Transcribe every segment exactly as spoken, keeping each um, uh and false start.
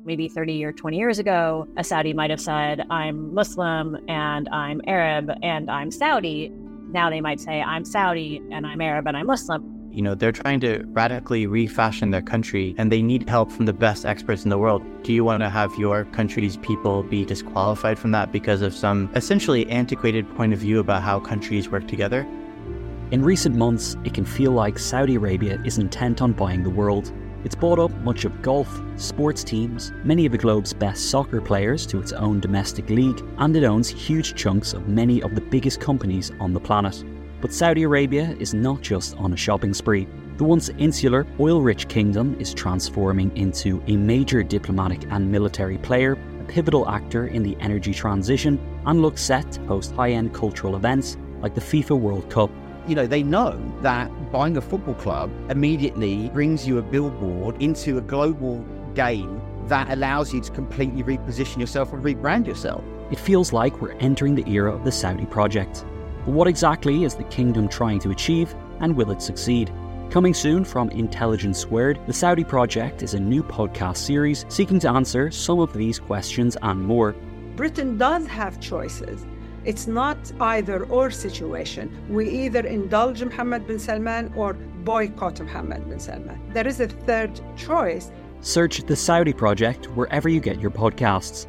Maybe thirty or twenty years ago, a Saudi might have said, I'm Muslim and I'm Arab and I'm Saudi. Now they might say, I'm Saudi and I'm Arab and I'm Muslim. You know, they're trying to radically refashion their country and they need help from the best experts in the world. Do you want to have your country's people be disqualified from that because of some essentially antiquated point of view about how countries work together? In recent months, it can feel like Saudi Arabia is intent on buying the world. It's bought up much of golf, sports teams, many of the globe's best soccer players to its own domestic league, and it owns huge chunks of many of the biggest companies on the planet. But Saudi Arabia is not just on a shopping spree. The once insular, oil-rich kingdom is transforming into a major diplomatic and military player, a pivotal actor in the energy transition, and looks set to host high-end cultural events like the FIFA World Cup. You know, they know that buying a football club immediately brings you a billboard into a global game that allows you to completely reposition yourself and rebrand yourself. It feels like we're entering the era of the Saudi project. But what exactly is the kingdom trying to achieve, and will it succeed? Coming soon from Intelligence Squared, the Saudi Project is a new podcast series seeking to answer some of these questions and more. Britain does have choices. It's not either or situation. We either indulge Mohammed bin Salman or boycott Mohammed bin Salman. There is a third choice. Search the Saudi Project wherever you get your podcasts.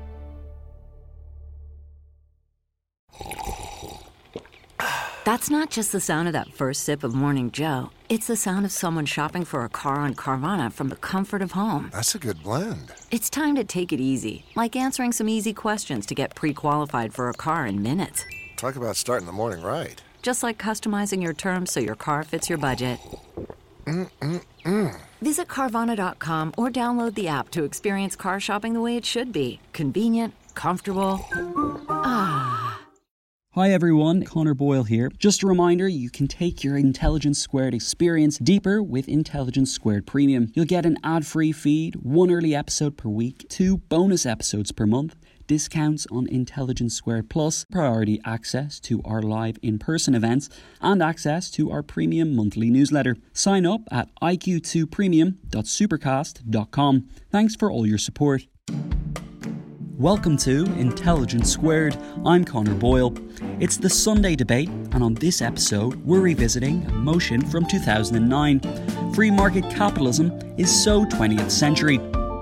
That's not just the sound of that first sip of Morning Joe. It's the sound of someone shopping for a car on Carvana from the comfort of home. That's a good blend. It's time to take it easy, like answering some easy questions to get pre-qualified for a car in minutes. Talk about starting the morning right. Just like customizing your terms so your car fits your budget. Mm-mm-mm. Visit Carvana dot com or download the app to experience car shopping the way it should be. Convenient, comfortable. Ah. Hi everyone, Connor Boyle here. Just a reminder, you can take your Intelligence Squared experience deeper with Intelligence Squared Premium. You'll get an ad-free feed, one early episode per week, two bonus episodes per month, discounts on Intelligence Squared Plus, priority access to our live in-person events, and access to our premium monthly newsletter. Sign up at I Q two premium dot supercast dot com. Thanks for all your support. Welcome to Intelligence Squared. I'm Connor Boyle. It's the Sunday debate, and on this episode, we're revisiting a motion from two thousand nine. Free market capitalism is so twentieth century.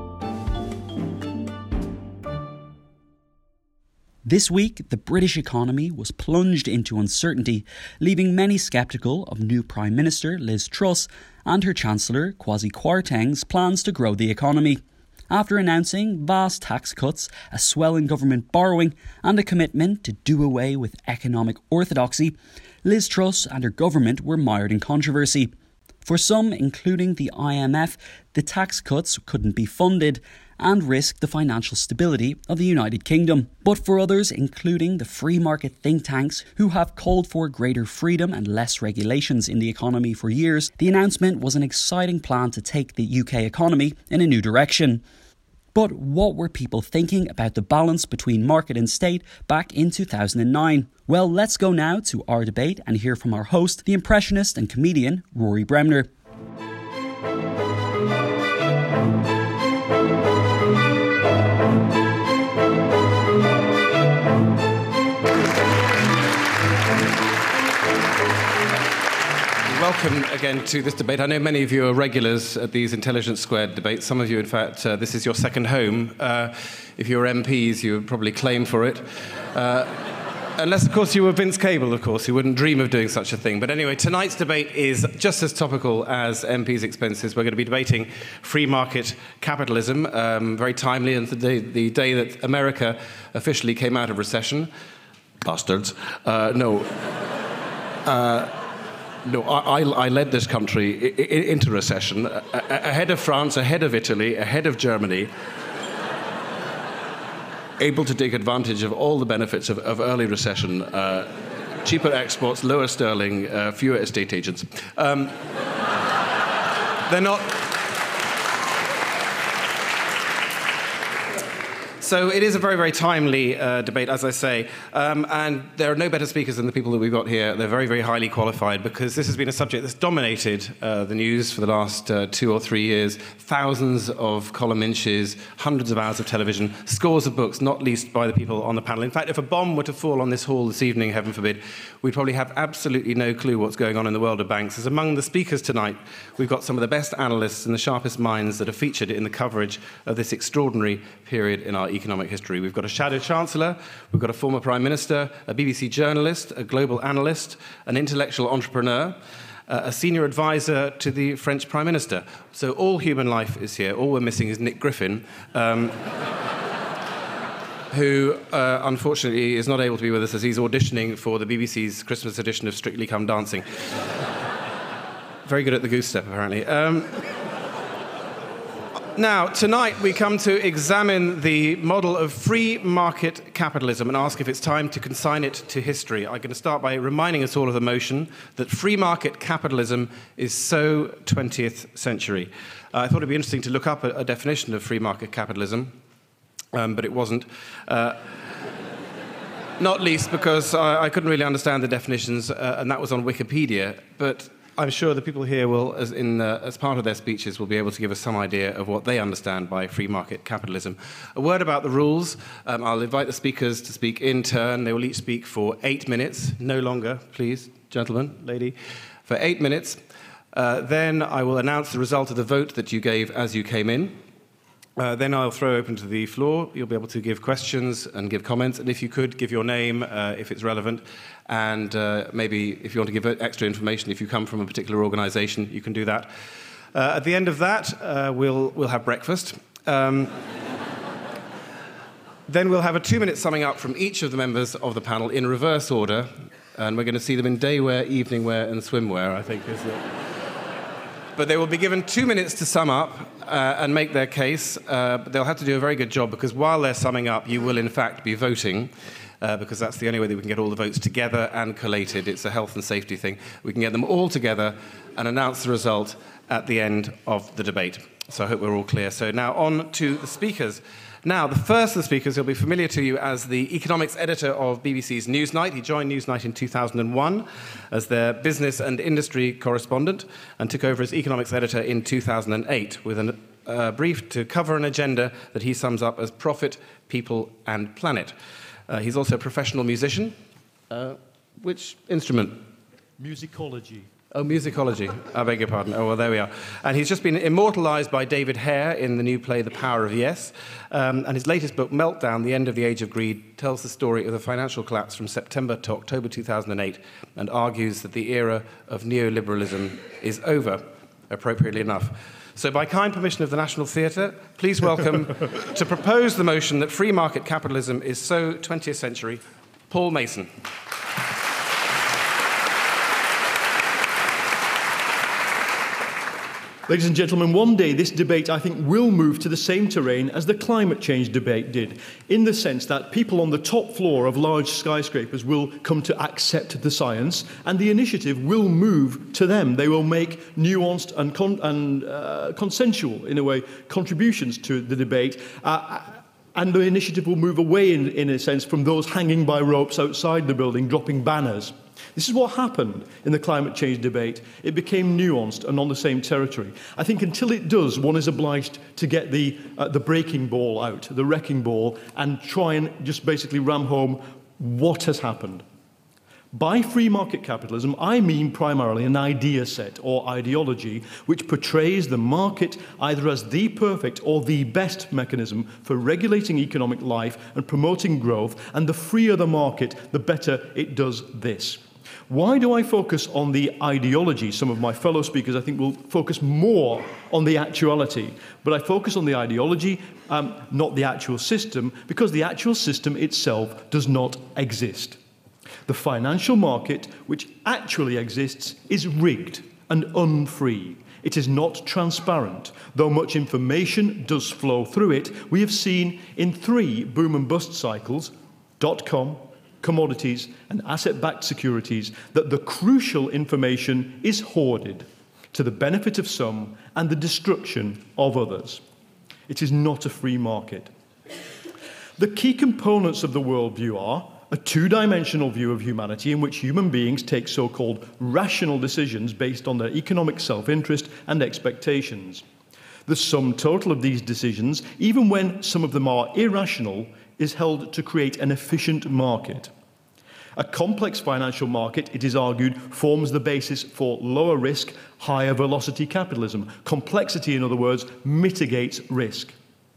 This week, the British economy was plunged into uncertainty, leaving many sceptical of new Prime Minister Liz Truss and her Chancellor Kwasi Kwarteng's plans to grow the economy. After announcing vast tax cuts, a swell in government borrowing and a commitment to do away with economic orthodoxy, Liz Truss and her government were mired in controversy. For some, including the I M F, the tax cuts couldn't be funded and risked the financial stability of the United Kingdom. But for others, including the free market think tanks who have called for greater freedom and less regulations in the economy for years, the announcement was an exciting plan to take the U K economy in a new direction. But what were people thinking about the balance between market and state back in two thousand nine? Well, let's go now to our debate and hear from our host, the impressionist and comedian Rory Bremner. Welcome again to this debate. I know many of you are regulars at these Intelligence Squared debates. Some of you, in fact, uh, this is your second home. Uh, if you're M Ps, you would probably claim for it. Uh, unless, of course, you were Vince Cable, of course, who wouldn't dream of doing such a thing. But anyway, tonight's debate is just as topical as M Ps' expenses. We're going to be debating free market capitalism, um, very timely, and the day, the day that America officially came out of recession. Bastards. Uh, no. Uh, No, I, I led this country into recession, ahead of France, ahead of Italy, ahead of Germany, able to take advantage of all the benefits of, of early recession, uh, cheaper exports, lower sterling, uh, fewer estate agents. Um, they're not... So it is a very, very timely uh, debate, as I say. Um, and there are no better speakers than the people that we've got here. They're very, very highly qualified because this has been a subject that's dominated uh, the news for the last uh, two or three years. Thousands of column inches, hundreds of hours of television, scores of books, not least by the people on the panel. In fact, if a bomb were to fall on this hall this evening, heaven forbid, we'd probably have absolutely no clue what's going on in the world of banks. As among the speakers tonight, we've got some of the best analysts and the sharpest minds that are featured in the coverage of this extraordinary period in our economic history. We've got a shadow chancellor, we've got a former prime minister, a B B C journalist, a global analyst, an intellectual entrepreneur, uh, a senior advisor to the French prime minister. So all human life is here. All we're missing is Nick Griffin, um, who uh, unfortunately is not able to be with us as he's auditioning for the B B C's Christmas edition of Strictly Come Dancing. Very good at the goose step, apparently. Um, Now, tonight we come to examine the model of free market capitalism and ask if it's time to consign it to history. I'm going to start by reminding us all of the motion that free market capitalism is so twentieth century. Uh, I thought it'd be interesting to look up a, a definition of free market capitalism, um, but it wasn't. Uh, not least because I, I couldn't really understand the definitions, uh, and that was on Wikipedia. But I'm sure the people here will, as, in, uh, as part of their speeches, will be able to give us some idea of what they understand by free market capitalism. A word about the rules. Um, I'll invite the speakers to speak in turn. They will each speak for eight minutes, no longer, please, gentlemen, lady, for eight minutes. Uh, then I will announce the result of the vote that you gave as you came in. Uh, then I'll throw open to the floor. You'll be able to give questions and give comments. And if you could, give your name uh, if it's relevant. And uh, maybe if you want to give extra information, if you come from a particular organisation, you can do that. Uh, at the end of that, uh, we'll, we'll have breakfast. Um, then we'll have a two-minute summing up from each of the members of the panel in reverse order. And we're going to see them in day wear, evening wear, and swimwear, I think is it. But they will be given two minutes to sum up uh, and make their case. Uh, but they'll have to do a very good job because while they're summing up, you will in fact be voting uh, because that's the only way that we can get all the votes together and collated. It's a health and safety thing. We can get them all together and announce the result at the end of the debate. So I hope we're all clear. So now on to the speakers. Now, the first of the speakers will be familiar to you as the economics editor of B B C's Newsnight. He joined Newsnight in two thousand one as their business and industry correspondent and took over as economics editor in two thousand eight with a uh, brief to cover an agenda that he sums up as profit, people, and planet. Uh, he's also a professional musician. Uh, which instrument? Musicology. Oh, musicology. I beg your pardon. Oh, well, there we are. And he's just been immortalised by David Hare in the new play The Power of Yes. Um, and his latest book, Meltdown, The End of the Age of Greed, tells the story of the financial collapse from September to October two thousand eight and argues that the era of neoliberalism is over, appropriately enough. So by kind permission of the National Theatre, please welcome to propose the motion that free market capitalism is so twentieth century, Paul Mason. Ladies and gentlemen, one day this debate, I think, will move to the same terrain as the climate change debate did, in the sense that people on the top floor of large skyscrapers will come to accept the science, and the initiative will move to them. They will make nuanced and, con- and uh, consensual, in a way, contributions to the debate. Uh, and the initiative will move away, in, in a sense, from those hanging by ropes outside the building, dropping banners. This is what happened in the climate change debate. It became nuanced and on the same territory. I think until it does, one is obliged to get the, uh, the breaking ball out, the wrecking ball, and try and just basically ram home what has happened. By free market capitalism, I mean primarily an idea set or ideology which portrays the market either as the perfect or the best mechanism for regulating economic life and promoting growth, and the freer the market, the better it does this. Why do I focus on the ideology? Some of my fellow speakers, I think, will focus more on the actuality. But I focus on the ideology, um, not the actual system, because the actual system itself does not exist. The financial market, which actually exists, is rigged and unfree. It is not transparent. Though much information does flow through it, we have seen in three boom and bust cycles, dot-com, commodities, and asset-backed securities, that the crucial information is hoarded to the benefit of some and the destruction of others. It is not a free market. The key components of the worldview are a two-dimensional view of humanity in which human beings take so-called rational decisions based on their economic self-interest and expectations. The sum total of these decisions, even when some of them are irrational, is held to create an efficient market. A complex financial market, it is argued, forms the basis for lower risk, higher velocity capitalism. Complexity, in other words, mitigates risk.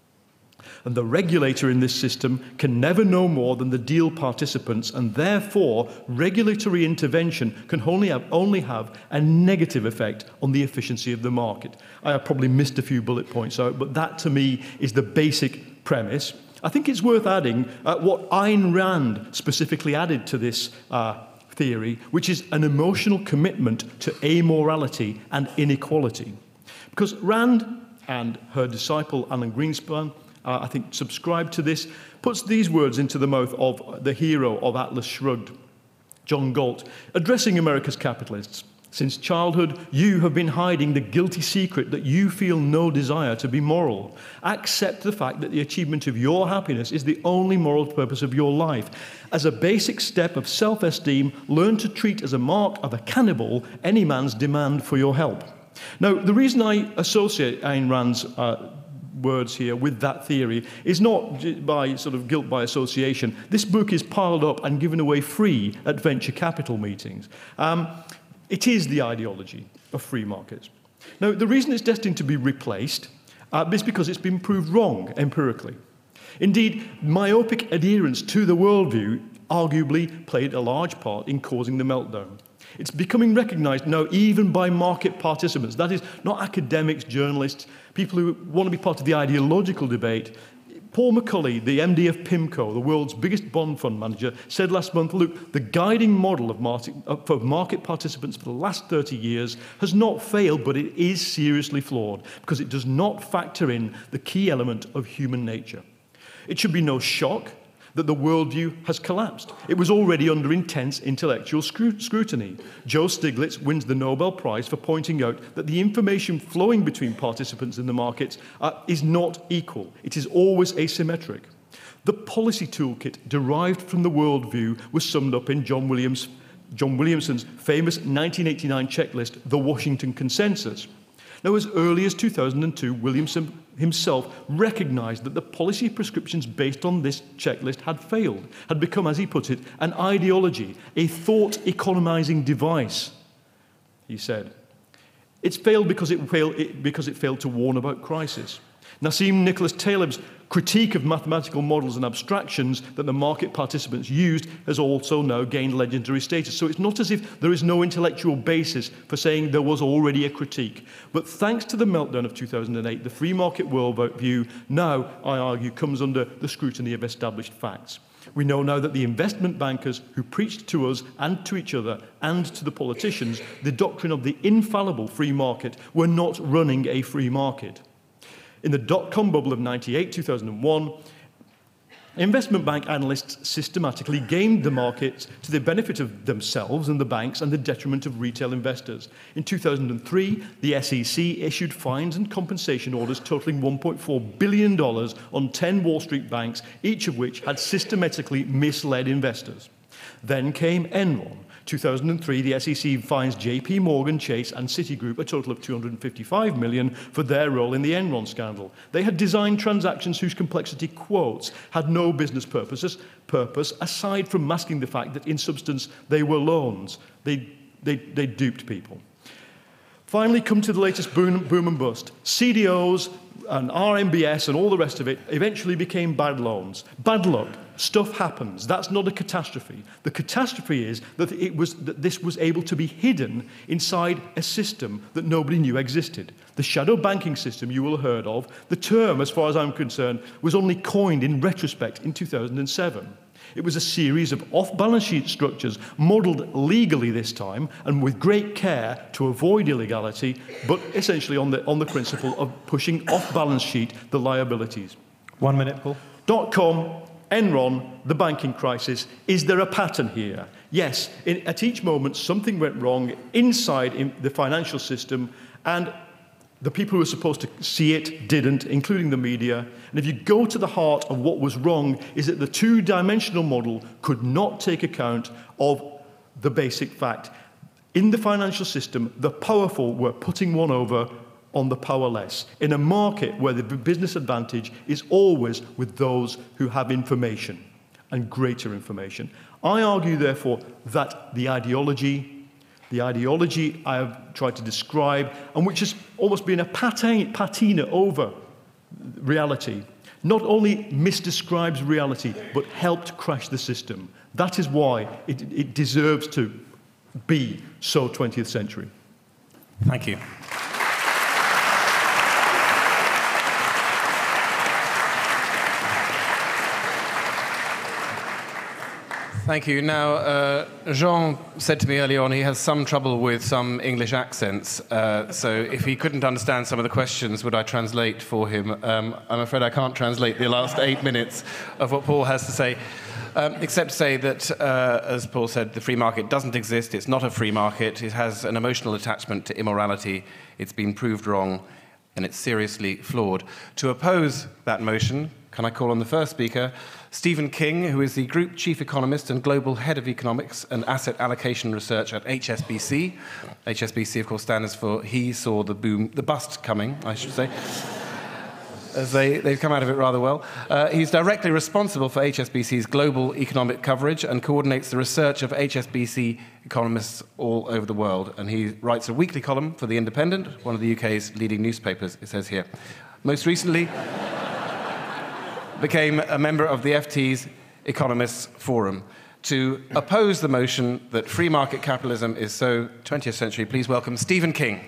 And the regulator in this system can never know more than the deal participants, and therefore regulatory intervention can only have, only have a negative effect on the efficiency of the market. I have probably missed a few bullet points out, but that to me is the basic premise. I think it's worth adding uh, what Ayn Rand specifically added to this uh, theory, which is an emotional commitment to amorality and inequality. Because Rand and her disciple Alan Greenspan, Uh, I think, subscribed to this, puts these words into the mouth of the hero of Atlas Shrugged, John Galt, addressing America's capitalists. Since childhood, you have been hiding the guilty secret that you feel no desire to be moral. Accept the fact that the achievement of your happiness is the only moral purpose of your life. As a basic step of self-esteem, learn to treat as a mark of a cannibal any man's demand for your help. Now, the reason I associate Ayn Rand's uh, words here with that theory is not by sort of guilt by association. This book is piled up and given away free at venture capital meetings. Um, it is the ideology of free markets. Now, the reason it's destined to be replaced uh, is because it's been proved wrong empirically. Indeed, myopic adherence to the worldview arguably played a large part in causing the meltdown. It's becoming recognized now even by market participants. That is, not academics, journalists, people who want to be part of the ideological debate. Paul McCulley, the M D of PIMCO, the world's biggest bond fund manager, said last month, look, the guiding model of market, for market participants for the last thirty years has not failed, but it is seriously flawed because it does not factor in the key element of human nature. It should be no shock that the worldview has collapsed. It was already under intense intellectual scrutiny. Joe Stiglitz wins the Nobel Prize for pointing out that the information flowing between participants in the markets uh, is not equal. It is always asymmetric. The policy toolkit derived from the worldview was summed up in John Williams, John Williamson's famous nineteen eighty-nine checklist, the Washington Consensus. Now, as early as two thousand two, Williamson himself recognized that the policy prescriptions based on this checklist had failed, had become, as he put it, an ideology, a thought-economizing device, he said. It's failed because it failed, it, because it failed to warn about crisis. Nassim Nicholas Taleb's critique of mathematical models and abstractions that the market participants used has also now gained legendary status. So it's not as if there is no intellectual basis for saying there was already a critique. But thanks to the meltdown of two thousand eight, the free market worldview now, I argue, comes under the scrutiny of established facts. We know now that the investment bankers who preached to us and to each other and to the politicians the doctrine of the infallible free market were not running a free market. In the dot-com bubble of ninety-eight, two thousand one, investment bank analysts systematically gamed the markets to the benefit of themselves and the banks and the detriment of retail investors. In two thousand three, the S E C issued fines and compensation orders totaling one point four billion dollars on ten Wall Street banks, each of which had systematically misled investors. Then came Enron. two thousand three, the S E C fines J P Morgan, Chase, and Citigroup a total of two hundred fifty-five million dollars for their role in the Enron scandal. They had designed transactions whose complexity, quotes, had no business purposes, purpose aside from masking the fact that, in substance, they were loans. They, they, they duped people. Finally, come to the latest boom, boom and bust. C D Os and R M B S and all the rest of it eventually became bad loans. Bad luck. Stuff happens. That's not a catastrophe. The catastrophe is that it was that this was able to be hidden inside a system that nobody knew existed. The shadow banking system you will have heard of, the term, as far as I'm concerned, was only coined in retrospect in two thousand seven. It was a series of off-balance sheet structures modelled legally this time and with great care to avoid illegality, but essentially on the, on the principle of pushing off-balance sheet the liabilities. One minute, Paul. Dot-com, Enron, the banking crisis. Is there a pattern here? Yes. In, at each moment, something went wrong inside in the financial system, and The people who were supposed to see it didn't, including the media. And if you go to the heart of what was wrong, is that the two-dimensional model could not take account of the basic fact. In the financial system, the powerful were putting one over on the powerless, in a market where the business advantage is always with those who have information and greater information. I argue, therefore, that the ideology, the ideology I have tried to describe, and which has almost been a patina, patina over reality, not only misdescribes reality, but helped crash the system. That is why it, it deserves to be so twentieth century. Thank you. Thank you. Now, uh, Jean said to me earlier on he has some trouble with some English accents, uh, so if he couldn't understand some of the questions, would I translate for him? Um, I'm afraid I can't translate the last eight minutes of what Paul has to say, um, except to say that, uh, as Paul said, the free market doesn't exist. It's not a free market. It has an emotional attachment to immorality. It's been proved wrong, and it's seriously flawed. To oppose that motion, can I call on the first speaker, Stephen King, who is the Group Chief Economist and Global Head of Economics and Asset Allocation Research at H S B C. H S B C, of course, stands for He Saw the Boom, the Bust Coming, I should say, as they, they've come out of it rather well. Uh, he's directly responsible for H S B C's global economic coverage and coordinates the research of H S B C economists all over the world. And he writes a weekly column for The Independent, one of the U K's leading newspapers, it says here. Most recently, became a member of the F T's Economists Forum. To oppose the motion that free market capitalism is so twentieth century, please welcome Stephen King.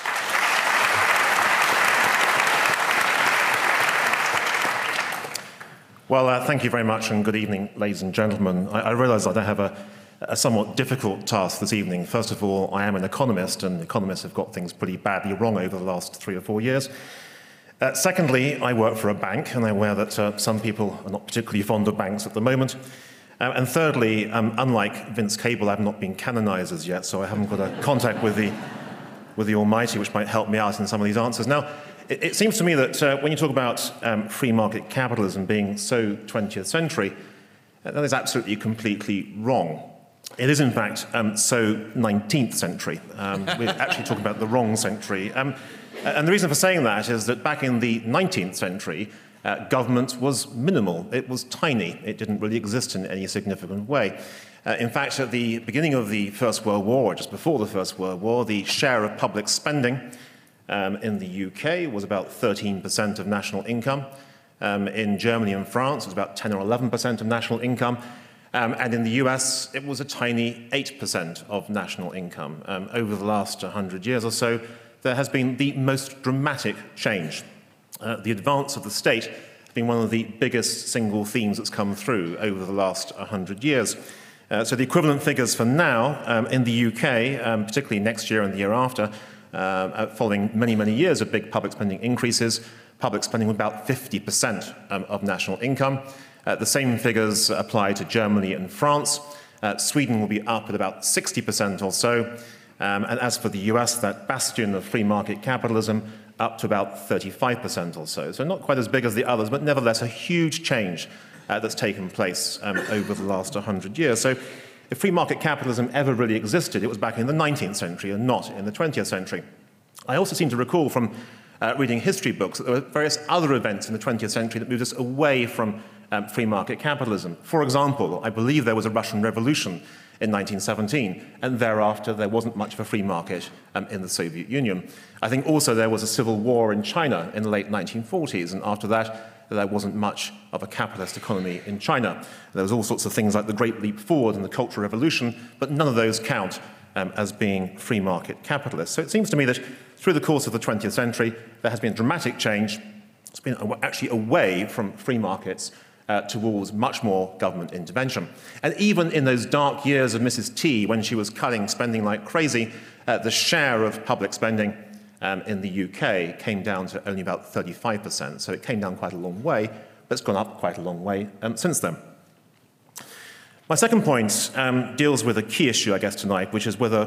Well, uh, thank you very much, and good evening, ladies and gentlemen. I, I realise that I have a, a somewhat difficult task this evening. First of all, I am an economist, and economists have got things pretty badly wrong over the last three or four years. Uh, secondly, I work for a bank, and I'm aware that uh, some people are not particularly fond of banks at the moment. Uh, and thirdly, um, unlike Vince Cable, I've not been canonised as yet, so I haven't got a contact with the, with the Almighty, which might help me out in some of these answers. Now, it, it seems to me that uh, when you talk about um, free market capitalism being so twentieth century, uh, that is absolutely completely wrong. It is, in fact, um, so nineteenth century. Um, we're actually talking about the wrong century. Um, And the reason for saying that is that back in the nineteenth century, uh, government was minimal. It was tiny. It didn't really exist in any significant way. Uh, in fact, at the beginning of the First World War, or just before the First World War, the share of public spending um, in the U K was about thirteen percent of national income. Um, in Germany and France, it was about ten or eleven percent of national income. Um, and in the U S, it was a tiny eight percent of national income. Um, over the last one hundred years or so, there has been the most dramatic change. Uh, the advance of the state has been one of the biggest single themes that's come through over the last one hundred years. Uh, so the equivalent figures for now um, in the U K, um, particularly next year and the year after, uh, following many, many years of big public spending increases, public spending was about fifty percent um, of national income. Uh, the same figures apply to Germany and France. Uh, Sweden will be up at about sixty percent or so. Um, and as for the U S, that bastion of free market capitalism, up to about thirty-five percent or so. So not quite as big as the others, but nevertheless a huge change uh, that's taken place um, over the last one hundred years. So if free market capitalism ever really existed, it was back in the nineteenth century and not in the twentieth century. I also seem to recall from uh, reading history books that there were various other events in the twentieth century that moved us away from um, free market capitalism. For example, I believe there was a Russian Revolution in nineteen seventeen, and thereafter there wasn't much of a free market um, in the Soviet Union. I think also there was a civil war in China in the late nineteen forties, and after that there wasn't much of a capitalist economy in China. There was all sorts of things like the Great Leap Forward and the Cultural Revolution, but none of those count um, as being free market capitalists. So it seems to me that through the course of the twentieth century there has been dramatic change. It's been actually away from free markets Uh, towards much more government intervention. And even in those dark years of Missus T, when she was cutting spending like crazy, uh, the share of public spending um, in the U K came down to only about thirty-five percent. So it came down quite a long way, but it's gone up quite a long way um, since then. My second point um, deals with a key issue, I guess, tonight, which is whether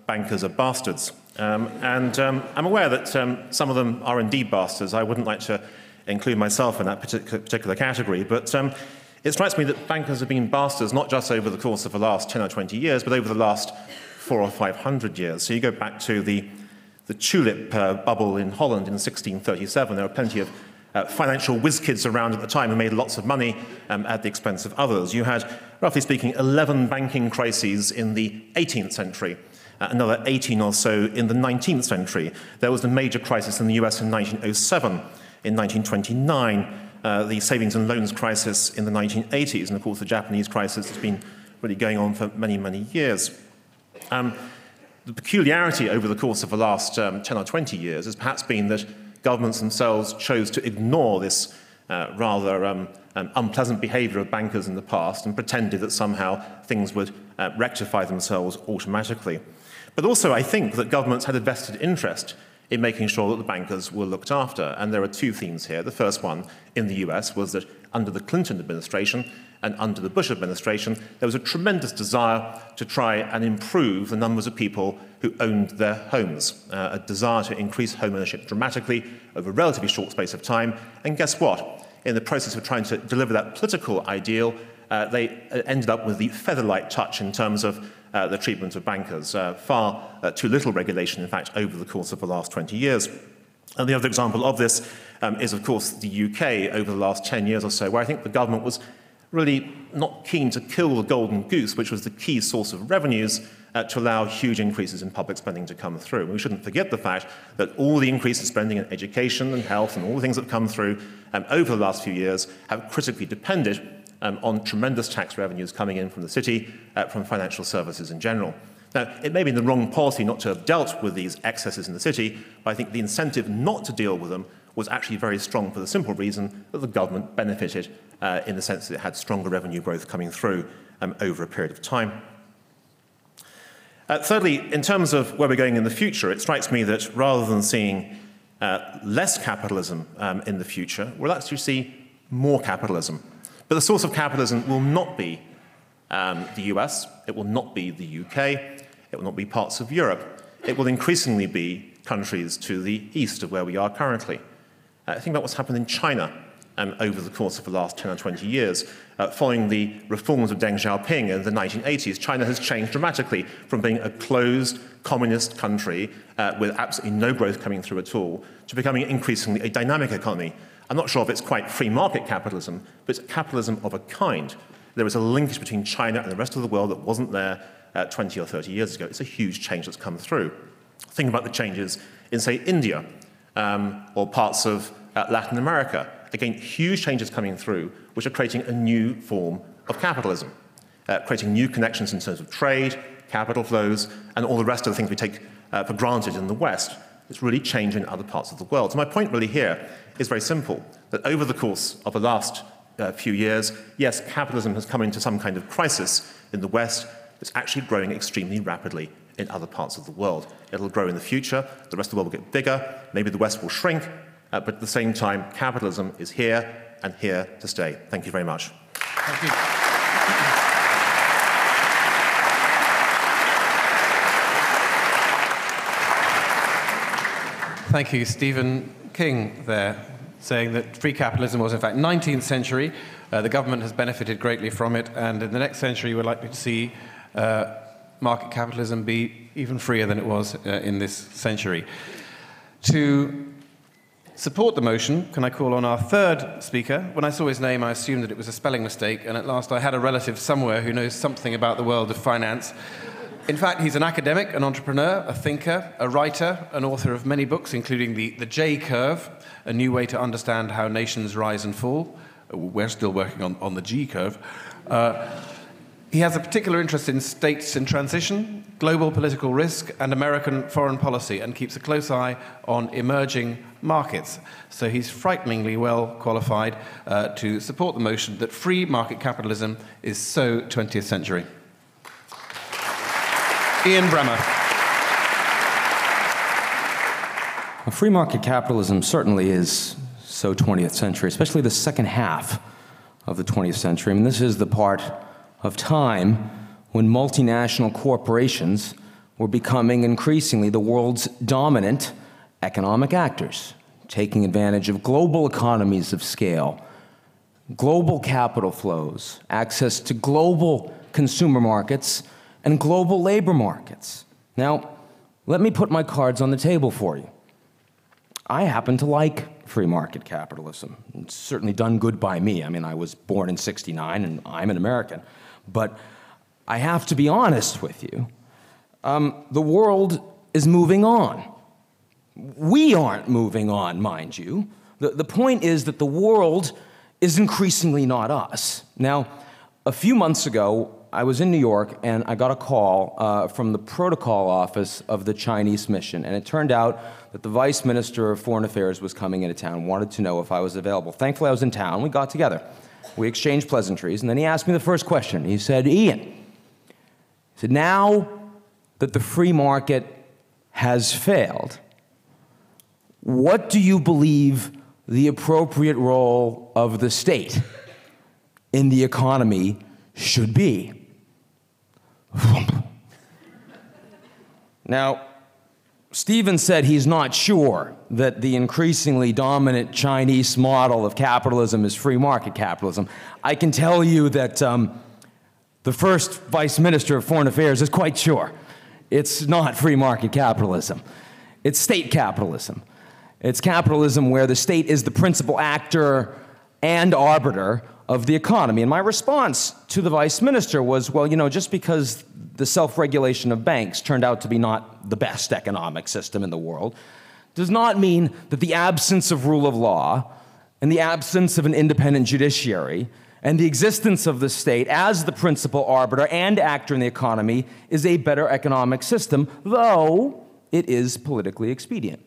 bankers are bastards. Um, and um, I'm aware that um, some of them are indeed bastards. I wouldn't like to include myself in that particular, particular category, but um, it strikes me that bankers have been bastards not just over the course of the last ten or twenty years, but over the last four or five hundred years. So you go back to the, the tulip uh, bubble in Holland in sixteen thirty-seven. There were plenty of uh, financial whiz kids around at the time who made lots of money um, at the expense of others. You had, roughly speaking, eleven banking crises in the eighteenth century. Uh, another eighteen or so in the nineteenth century. There was the major crisis in the U S in nineteen oh seven. In nineteen twenty-nine, uh, the savings and loans crisis in the nineteen eighties, and of course the Japanese crisis has been really going on for many, many years. Um, the peculiarity over the course of the last um, ten or twenty years has perhaps been that governments themselves chose to ignore this uh, rather um, um, unpleasant behaviour of bankers in the past and pretended that somehow things would uh, rectify themselves automatically. But also I think that governments had a vested interest in making sure that the bankers were looked after. And there are two themes here. The first one in the U S was that under the Clinton administration and under the Bush administration, there was a tremendous desire to try and improve the numbers of people who owned their homes, uh, a desire to increase home ownership dramatically over a relatively short space of time. And guess what? In the process of trying to deliver that political ideal, uh, they ended up with the feather-light touch in terms of Uh, the treatment of bankers. Uh, far uh, too little regulation, in fact, over the course of the last twenty years. And the other example of this um, is, of course, the U K over the last ten years or so, where I think the government was really not keen to kill the golden goose, which was the key source of revenues, uh, to allow huge increases in public spending to come through. And we shouldn't forget the fact that all the increase in spending in education and health and all the things that have come through um, over the last few years have critically depended Um, on tremendous tax revenues coming in from the city, uh, from financial services in general. Now, it may be the wrong policy not to have dealt with these excesses in the city, but I think the incentive not to deal with them was actually very strong for the simple reason that the government benefited uh, in the sense that it had stronger revenue growth coming through um, over a period of time. Uh, thirdly, in terms of where we're going in the future, it strikes me that rather than seeing uh, less capitalism um, in the future, we'll actually see more capitalism. But the source of capitalism will not be um, the U S, it will not be the U K, it will not be parts of Europe. It will increasingly be countries to the east of where we are currently. Uh, think about what's happened in China um, over the course of the last ten or twenty years. Uh, following the reforms of Deng Xiaoping in the nineteen eighties, China has changed dramatically from being a closed communist country uh, with absolutely no growth coming through at all to becoming increasingly a dynamic economy. I'm not sure if it's quite free market capitalism, but it's capitalism of a kind. There is a linkage between China and the rest of the world that wasn't there uh, twenty or thirty years ago. It's a huge change that's come through. Think about the changes in, say, India um, or parts of uh, Latin America. Again, huge changes coming through, which are creating a new form of capitalism, uh, creating new connections in terms of trade, capital flows, and all the rest of the things we take uh, for granted in the West. It's really changing other parts of the world. So my point really here is very simple, that over the course of the last uh, few years, yes, capitalism has come into some kind of crisis in the West. It's actually growing extremely rapidly in other parts of the world. It'll grow in the future. The rest of the world will get bigger. Maybe the West will shrink. Uh, but at the same time, capitalism is here and here to stay. Thank you very much. Thank you. Thank you, Stephen King, there, saying that free capitalism was, in fact, nineteenth century. Uh, the government has benefited greatly from it, and in the next century, we're likely to see uh, market capitalism be even freer than it was uh, in this century. To support the motion, can I call on our third speaker? When I saw his name, I assumed that it was a spelling mistake, and at last I had a relative somewhere who knows something about the world of finance. In fact, he's an academic, an entrepreneur, a thinker, a writer, an author of many books, including the, the J-Curve, a new way to understand how nations rise and fall. We're still working on, on the G-Curve. Uh, he has a particular interest in states in transition, global political risk, and American foreign policy, and keeps a close eye on emerging markets. So he's frighteningly well qualified uh, to support the motion that free market capitalism is so twentieth century. Ian Bremmer. Free market capitalism certainly is so twentieth century, especially the second half of the twentieth century. I mean, this is the part of time when multinational corporations we're becoming increasingly the world's dominant economic actors, taking advantage of global economies of scale, global capital flows, access to global consumer markets, and global labor markets. Now, let me put my cards on the table for you. I happen to like free market capitalism. It's certainly done good by me. I mean, I was born in sixty-nine, and I'm an American. But I have to be honest with you. Um, the world is moving on. We aren't moving on, mind you. The, the point is that the world is increasingly not us. Now, a few months ago, I was in New York, and I got a call uh, from the protocol office of the Chinese mission, and it turned out that the Vice Minister of Foreign Affairs was coming into town, wanted to know if I was available. Thankfully, I was in town. We got together. We exchanged pleasantries, and then he asked me the first question. He said, Ian, he said, now that the free market has failed, what do you believe the appropriate role of the state in the economy should be? Now, Stephen said he's not sure that the increasingly dominant Chinese model of capitalism is free market capitalism. I can tell you that um, the first Vice Minister of Foreign Affairs is quite sure. It's not free market capitalism. It's state capitalism. It's capitalism where the state is the principal actor and arbiter of the economy. And my response to the Vice Minister was, well, you know, just because the self-regulation of banks turned out to be not the best economic system in the world does not mean that the absence of rule of law and the absence of an independent judiciary and the existence of the state as the principal arbiter and actor in the economy is a better economic system, though it is politically expedient.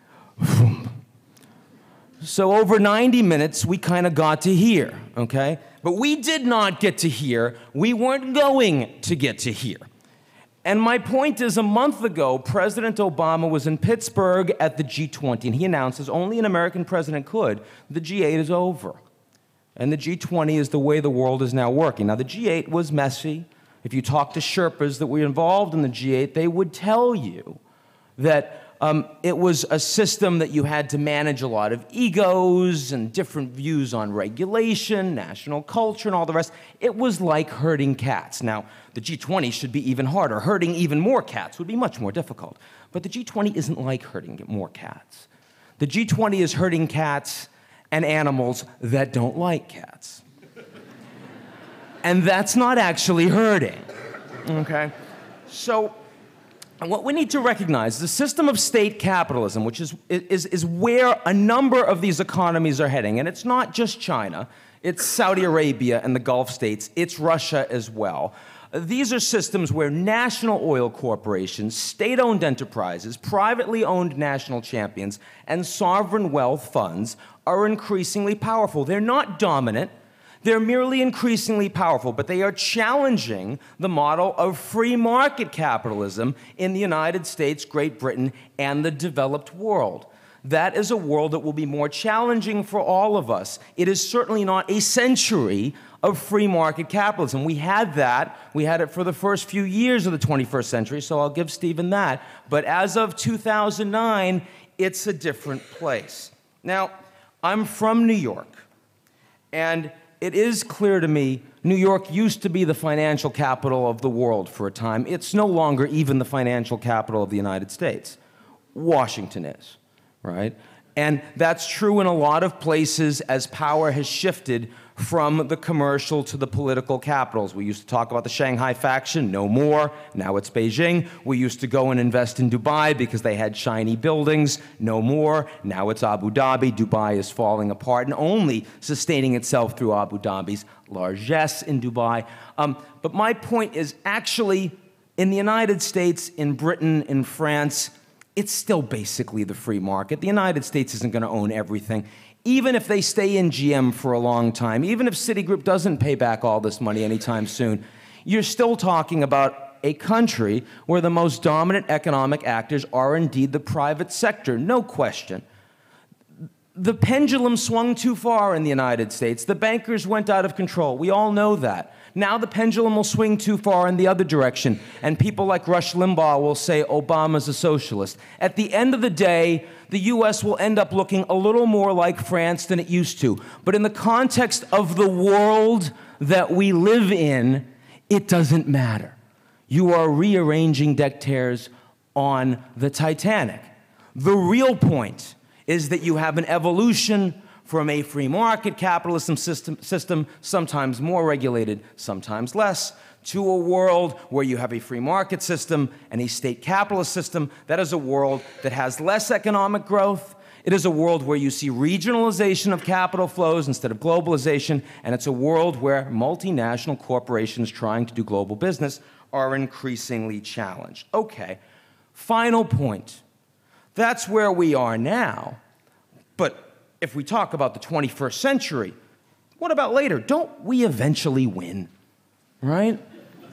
So over ninety minutes, we kind of got to hear, okay? But we did not get to hear. We weren't going to get to hear. And my point is, a month ago, President Obama was in Pittsburgh at the G twenty, and he announced, as only an American president could, the G eight is over. And the G twenty is the way the world is now working. Now, the G eight was messy. If you talk to Sherpas that were involved in the G eight, they would tell you that Um, it was a system that you had to manage a lot of egos and different views on regulation, national culture, and all the rest. It was like herding cats. Now, the G twenty should be even harder. Herding even more cats would be much more difficult. But the G twenty isn't like herding more cats. The G twenty is herding cats and animals that don't like cats. And that's not actually herding, okay? So, and what we need to recognize, the system of state capitalism, which is, is, is where a number of these economies are heading, and it's not just China, it's Saudi Arabia and the Gulf states, it's Russia as well. These are systems where national oil corporations, state-owned enterprises, privately owned national champions, and sovereign wealth funds are increasingly powerful. They're not dominant. They're merely increasingly powerful, but they are challenging the model of free market capitalism in the United States, Great Britain, and the developed world. That is a world that will be more challenging for all of us. It is certainly not a century of free market capitalism. We had that. We had it for the first few years of the twenty-first century, so I'll give Stephen that. But as of two thousand nine, it's a different place. Now, I'm from New York, and it is clear to me, New York used to be the financial capital of the world for a time. It's no longer even the financial capital of the United States. Washington is, right? And that's true in a lot of places as power has shifted from the commercial to the political capitals. We used to talk about the Shanghai faction, no more. Now it's Beijing. We used to go and invest in Dubai because they had shiny buildings, no more. Now it's Abu Dhabi. Dubai is falling apart and only sustaining itself through Abu Dhabi's largesse in Dubai. Um, but my point is actually, in the United States, in Britain, in France, it's still basically the free market. The United States isn't going to own everything. Even if they stay in G M for a long time, even if Citigroup doesn't pay back all this money anytime soon, you're still talking about a country where the most dominant economic actors are indeed the private sector, no question. The pendulum swung too far in the United States. The bankers went out of control. We all know that. Now the pendulum will swing too far in the other direction, and people like Rush Limbaugh will say Obama's a socialist. At the end of the day, the U S will end up looking a little more like France than it used to. But in the context of the world that we live in, it doesn't matter. You are rearranging deck chairs on the Titanic. The real point is that you have an evolution from a free market capitalism system, system, sometimes more regulated, sometimes less, to a world where you have a free market system and a state capitalist system. That is a world that has less economic growth. It is a world where you see regionalization of capital flows instead of globalization, and it's a world where multinational corporations trying to do global business are increasingly challenged. Okay, final point. That's where we are now, but if we talk about the twenty-first century, what about later? Don't we eventually win, right?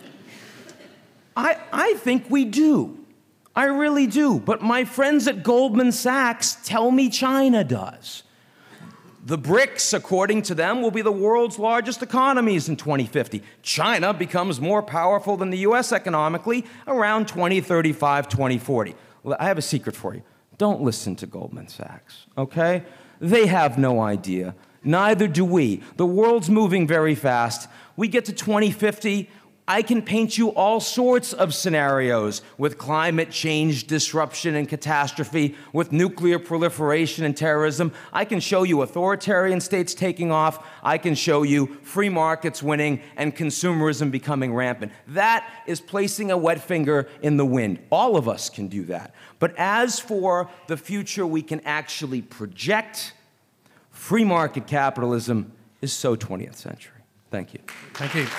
I, I think we do. I really do. But my friends at Goldman Sachs tell me China does. The BRICS, according to them, will be the world's largest economies in twenty fifty. China becomes more powerful than the U S economically around twenty thirty-five, twenty forty. I have a secret for you. Don't listen to Goldman Sachs, okay? They have no idea. Neither do we. The world's moving very fast. We get to twenty fifty, I can paint you all sorts of scenarios with climate change, disruption, and catastrophe, with nuclear proliferation and terrorism. I can show you authoritarian states taking off. I can show you free markets winning and consumerism becoming rampant. That is placing a wet finger in the wind. All of us can do that. But as for the future we can actually project, free market capitalism is so twentieth century. Thank you. Thank you.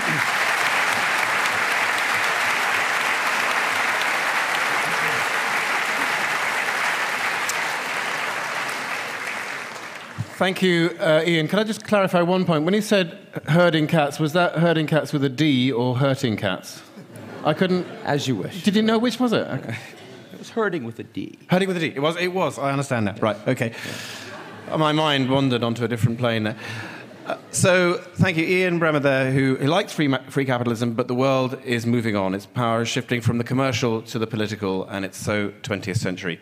Thank you, uh, Ian. Can I just clarify one point? When you said herding cats, was that herding cats with a D or hurting cats? I couldn't... As you wish. Did you know which was it? Okay. It was herding with a D. Herding with a D. It was, it was. I understand that. Right, okay. Yeah. My mind wandered onto a different plane there. Uh, so, thank you, Ian Bremmer there, who, who likes free, free capitalism, but the world is moving on. Its power is shifting from the commercial to the political, and it's so twentieth century.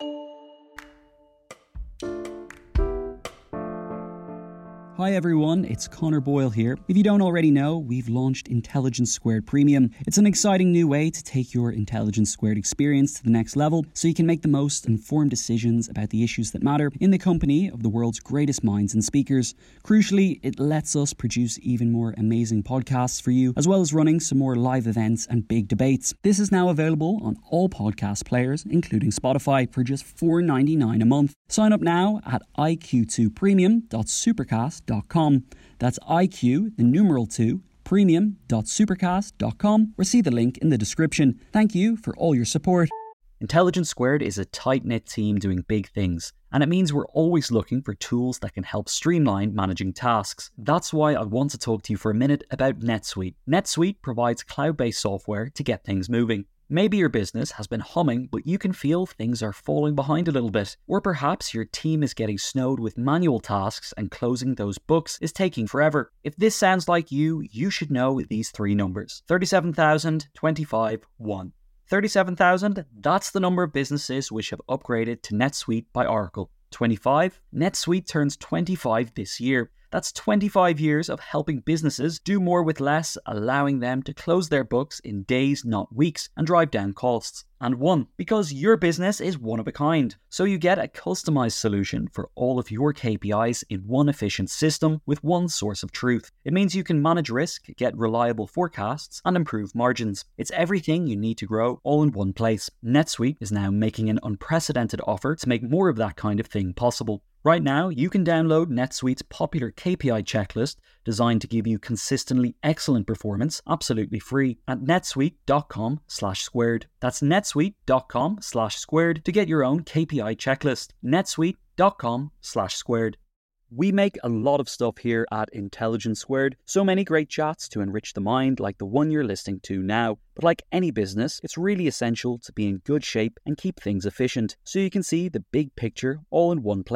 Hi everyone, it's Connor Boyle here. If you don't already know, we've launched Intelligence Squared Premium. It's an exciting new way to take your Intelligence Squared experience to the next level so you can make the most informed decisions about the issues that matter in the company of the world's greatest minds and speakers. Crucially, it lets us produce even more amazing podcasts for you, as well as running some more live events and big debates. This is now available on all podcast players, including Spotify, for just four dollars and ninety-nine cents a month. Sign up now at I Q two premium dot supercast dot com. That's I Q, the numeral two, premium dot supercast dot com, or see the link in the description. Thank you for all your support. Intelligence Squared is a tight-knit team doing big things, and it means we're always looking for tools that can help streamline managing tasks. That's why I want to talk to you for a minute about NetSuite. NetSuite provides cloud-based software to get things moving. Maybe your business has been humming, but you can feel things are falling behind a little bit. Or perhaps your team is getting snowed with manual tasks and closing those books is taking forever. If this sounds like you, you should know these three numbers. thirty-seven thousand, twenty-five, one. thirty-seven thousand, that's the number of businesses which have upgraded to NetSuite by Oracle. twenty-five, NetSuite turns twenty-five this year. That's twenty-five years of helping businesses do more with less, allowing them to close their books in days, not weeks, and drive down costs. And one, because your business is one of a kind. So you get a customized solution for all of your K P Is in one efficient system with one source of truth. It means you can manage risk, get reliable forecasts, and improve margins. It's everything you need to grow all in one place. NetSuite is now making an unprecedented offer to make more of that kind of thing possible. Right now, you can download NetSuite's popular K P I checklist designed to give you consistently excellent performance absolutely free at netsuite.com slash squared. That's netsuite.com slash squared to get your own K P I checklist. netsuite.com slash squared. We make a lot of stuff here at Intelligence Squared. So many great chats to enrich the mind like the one you're listening to now. But like any business, it's really essential to be in good shape and keep things efficient so you can see the big picture all in one place.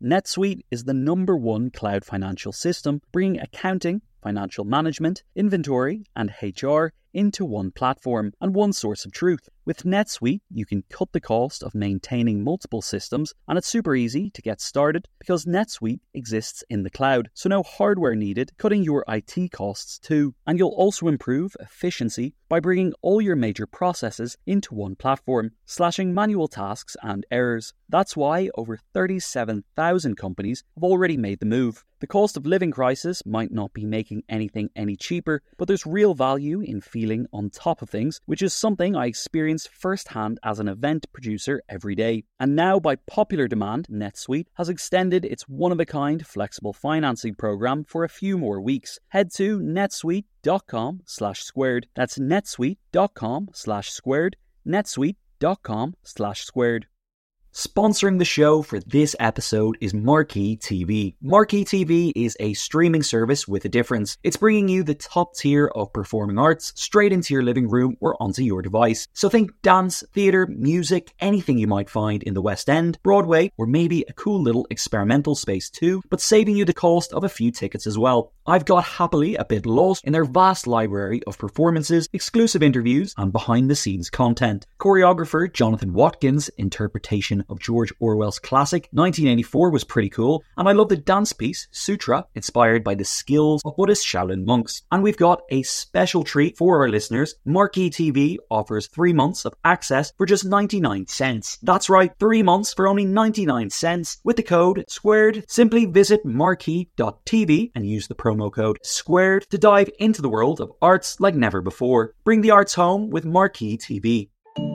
NetSuite is the number one cloud financial system, bringing accounting, financial management, inventory, and H R into one platform and one source of truth. With NetSuite, you can cut the cost of maintaining multiple systems, and it's super easy to get started because NetSuite exists in the cloud, so no hardware needed, cutting your I T costs too. And you'll also improve efficiency by bringing all your major processes into one platform, slashing manual tasks and errors. That's why over thirty-seven thousand companies have already made the move. The cost of living crisis might not be making anything any cheaper, but there's real value in feeling on top of things, which is something I experience firsthand as an event producer every day. And now, by popular demand, NetSuite has extended its one-of-a-kind flexible financing program for a few more weeks. Head to netsuite.com slash squared. That's netsuite.com slash squared. netsuite.com slash squared. Sponsoring the show for this episode is Marquee T V. Marquee T V is a streaming service with a difference. It's bringing you the top tier of performing arts straight into your living room or onto your device. So think dance, theatre, music, anything you might find in the West End, Broadway, or maybe a cool little experimental space too, but saving you the cost of a few tickets as well. I've got happily a bit lost in their vast library of performances, exclusive interviews, and behind-the-scenes content. Choreographer Jonathan Watkins' interpretation of George Orwell's classic nineteen eighty-four was pretty cool, and I love the dance piece Sutra, inspired by the skills of Buddhist Shaolin monks. And we've got a special treat for our listeners. Marquee T V offers three months of access for just ninety-nine cents. That's right, three months for only ninety-nine cents with the code SQUARED. Simply visit marquee dot t v and use the promo code SQUARED to dive into the world of arts like never before. Bring the arts home with Marquee T V.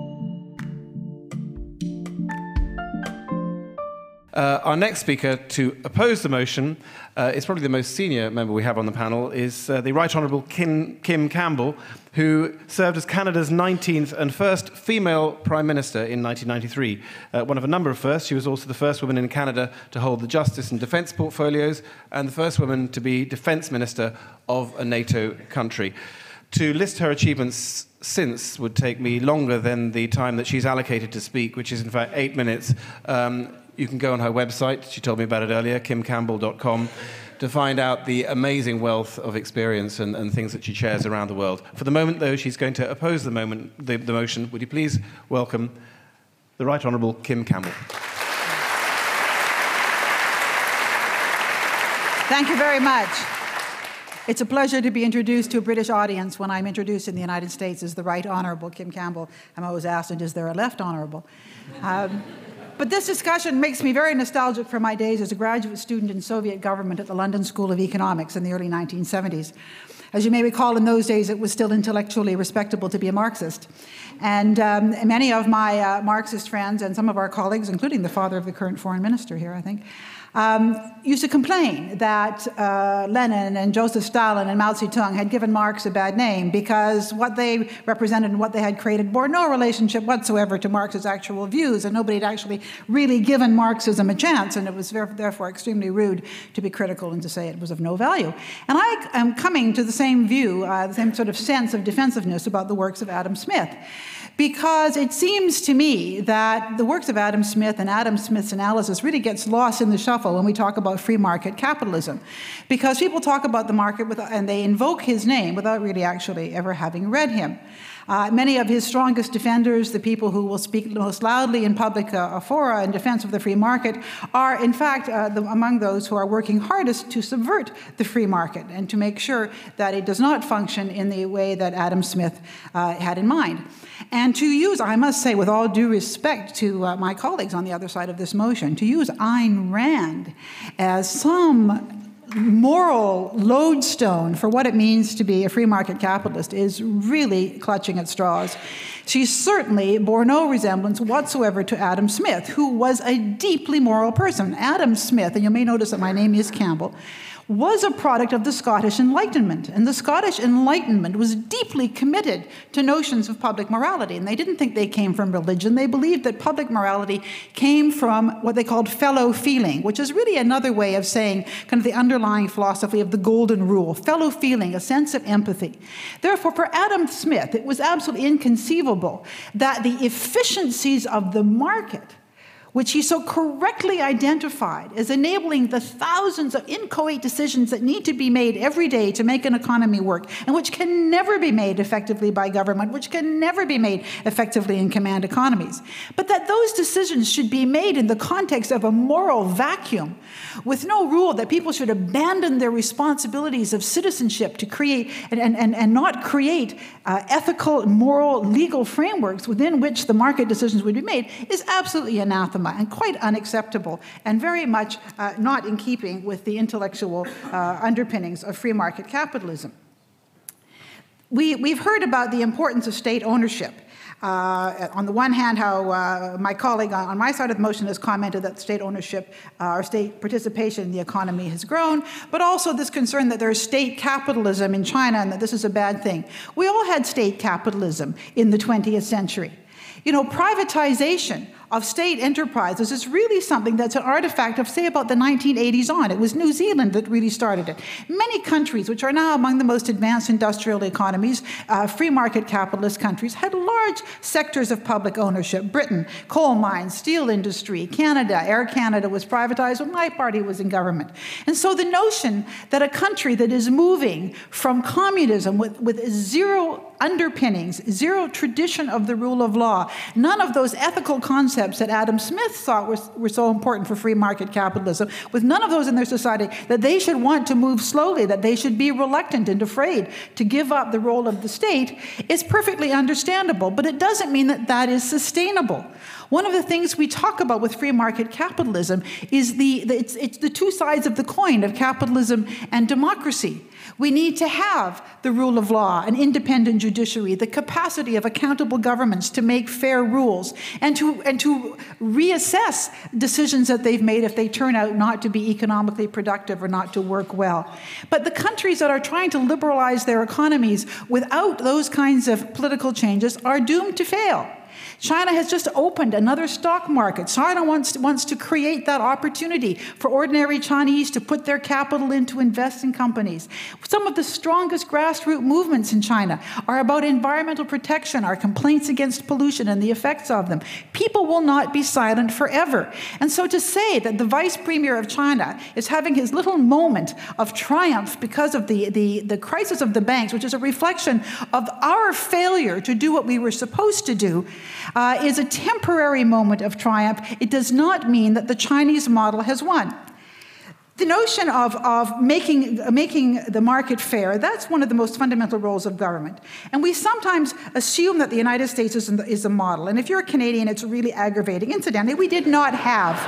Uh, our next speaker to oppose the motion uh, is probably the most senior member we have on the panel, is uh, the Right Honourable Kim, Kim Campbell, who served as Canada's nineteenth and first female Prime Minister in nineteen ninety-three. Uh, one of a number of firsts, she was also the first woman in Canada to hold the Justice and Defence portfolios and the first woman to be Defence Minister of a NATO country. To list her achievements since would take me longer than the time that she's allocated to speak, which is in fact eight minutes. Um, You can go on her website, she told me about it earlier, kim campbell dot com, to find out the amazing wealth of experience and, and things that she shares around the world. For the moment, though, she's going to oppose the, moment, the, the motion. Would you please welcome the Right Honourable Kim Campbell. Thank you very much. It's a pleasure to be introduced to a British audience when I'm introduced in the United States as the Right Honourable Kim Campbell. I'm always asked, and is there a Left Honourable? Um, But this discussion makes me very nostalgic for my days as a graduate student in Soviet government at the London School of Economics in the early nineteen seventies. As you may recall, in those days, it was still intellectually respectable to be a Marxist. And um, many of my uh, Marxist friends and some of our colleagues, including the father of the current foreign minister here, I think, Um, used to complain that uh, Lenin and Joseph Stalin and Mao Zedong had given Marx a bad name because what they represented and what they had created bore no relationship whatsoever to Marx's actual views, and nobody had actually really given Marxism a chance, and it was therefore extremely rude to be critical and to say it was of no value. And I am coming to the same view, uh, the same sort of sense of defensiveness about the works of Adam Smith. Because it seems to me that the works of Adam Smith and Adam Smith's analysis really gets lost in the shuffle when we talk about free market capitalism. Because people talk about the market with, and they invoke his name without really actually ever having read him. Uh, many of his strongest defenders, the people who will speak most loudly in public uh, fora in defense of the free market, are in fact uh, the, among those who are working hardest to subvert the free market and to make sure that it does not function in the way that Adam Smith uh, had in mind. And to use, I must say, with all due respect to uh, my colleagues on the other side of this motion, to use Ayn Rand as some moral lodestone for what it means to be a free market capitalist is really clutching at straws. She certainly bore no resemblance whatsoever to Adam Smith, who was a deeply moral person. Adam Smith, and you may notice that my name is Campbell, was a product of the Scottish Enlightenment. And the Scottish Enlightenment was deeply committed to notions of public morality. And they didn't think they came from religion. They believed that public morality came from what they called fellow feeling, which is really another way of saying kind of the underlying philosophy of the golden rule. Fellow feeling, a sense of empathy. Therefore, for Adam Smith, it was absolutely inconceivable that the efficiencies of the market which he so correctly identified as enabling the thousands of inchoate decisions that need to be made every day to make an economy work, and which can never be made effectively by government, which can never be made effectively in command economies. But that those decisions should be made in the context of a moral vacuum, with no rule that people should abandon their responsibilities of citizenship to create and, and, and not create uh, ethical, moral, legal frameworks within which the market decisions would be made, is absolutely anathema and quite unacceptable, and very much uh, not in keeping with the intellectual uh, underpinnings of free market capitalism. We, we've heard about the importance of state ownership. Uh, on the one hand, how uh, my colleague on, on my side of the motion has commented that state ownership uh, or state participation in the economy has grown, but also this concern that there's state capitalism in China and that this is a bad thing. We all had state capitalism in the twentieth century. You know, privatization of state enterprises is really something that's an artifact of, say, about the nineteen eighties on. It was New Zealand that really started it. Many countries, which are now among the most advanced industrial economies, uh, free market capitalist countries, had large sectors of public ownership. Britain, coal mines, steel industry. Canada, Air Canada was privatized when my party was in government. And so the notion that a country that is moving from communism with, with zero underpinnings, zero tradition of the rule of law, none of those ethical concepts that Adam Smith thought were, were so important for free market capitalism, with none of those in their society, that they should want to move slowly, that they should be reluctant and afraid to give up the role of the state, is perfectly understandable, but it doesn't mean that that is sustainable. One of the things we talk about with free market capitalism is the, the it's, it's the two sides of the coin of capitalism and democracy. We need to have the rule of law, an independent judiciary, the capacity of accountable governments to make fair rules, and to, and to reassess decisions that they've made if they turn out not to be economically productive or not to work well. But the countries that are trying to liberalize their economies without those kinds of political changes are doomed to fail. China has just opened another stock market. China wants to, wants to create that opportunity for ordinary Chinese to put their capital in to invest in companies. Some of the strongest grassroots movements in China are about environmental protection, our complaints against pollution and the effects of them. People will not be silent forever. And so to say that the vice premier of China is having his little moment of triumph because of the, the, the crisis of the banks, which is a reflection of our failure to do what we were supposed to do, Uh, is a temporary moment of triumph. It does not mean that the Chinese model has won. The notion of, of making, making the market fair, that's one of the most fundamental roles of government. And we sometimes assume that the United States is, is a model. And if you're a Canadian, it's really aggravating. Incidentally, we did not have...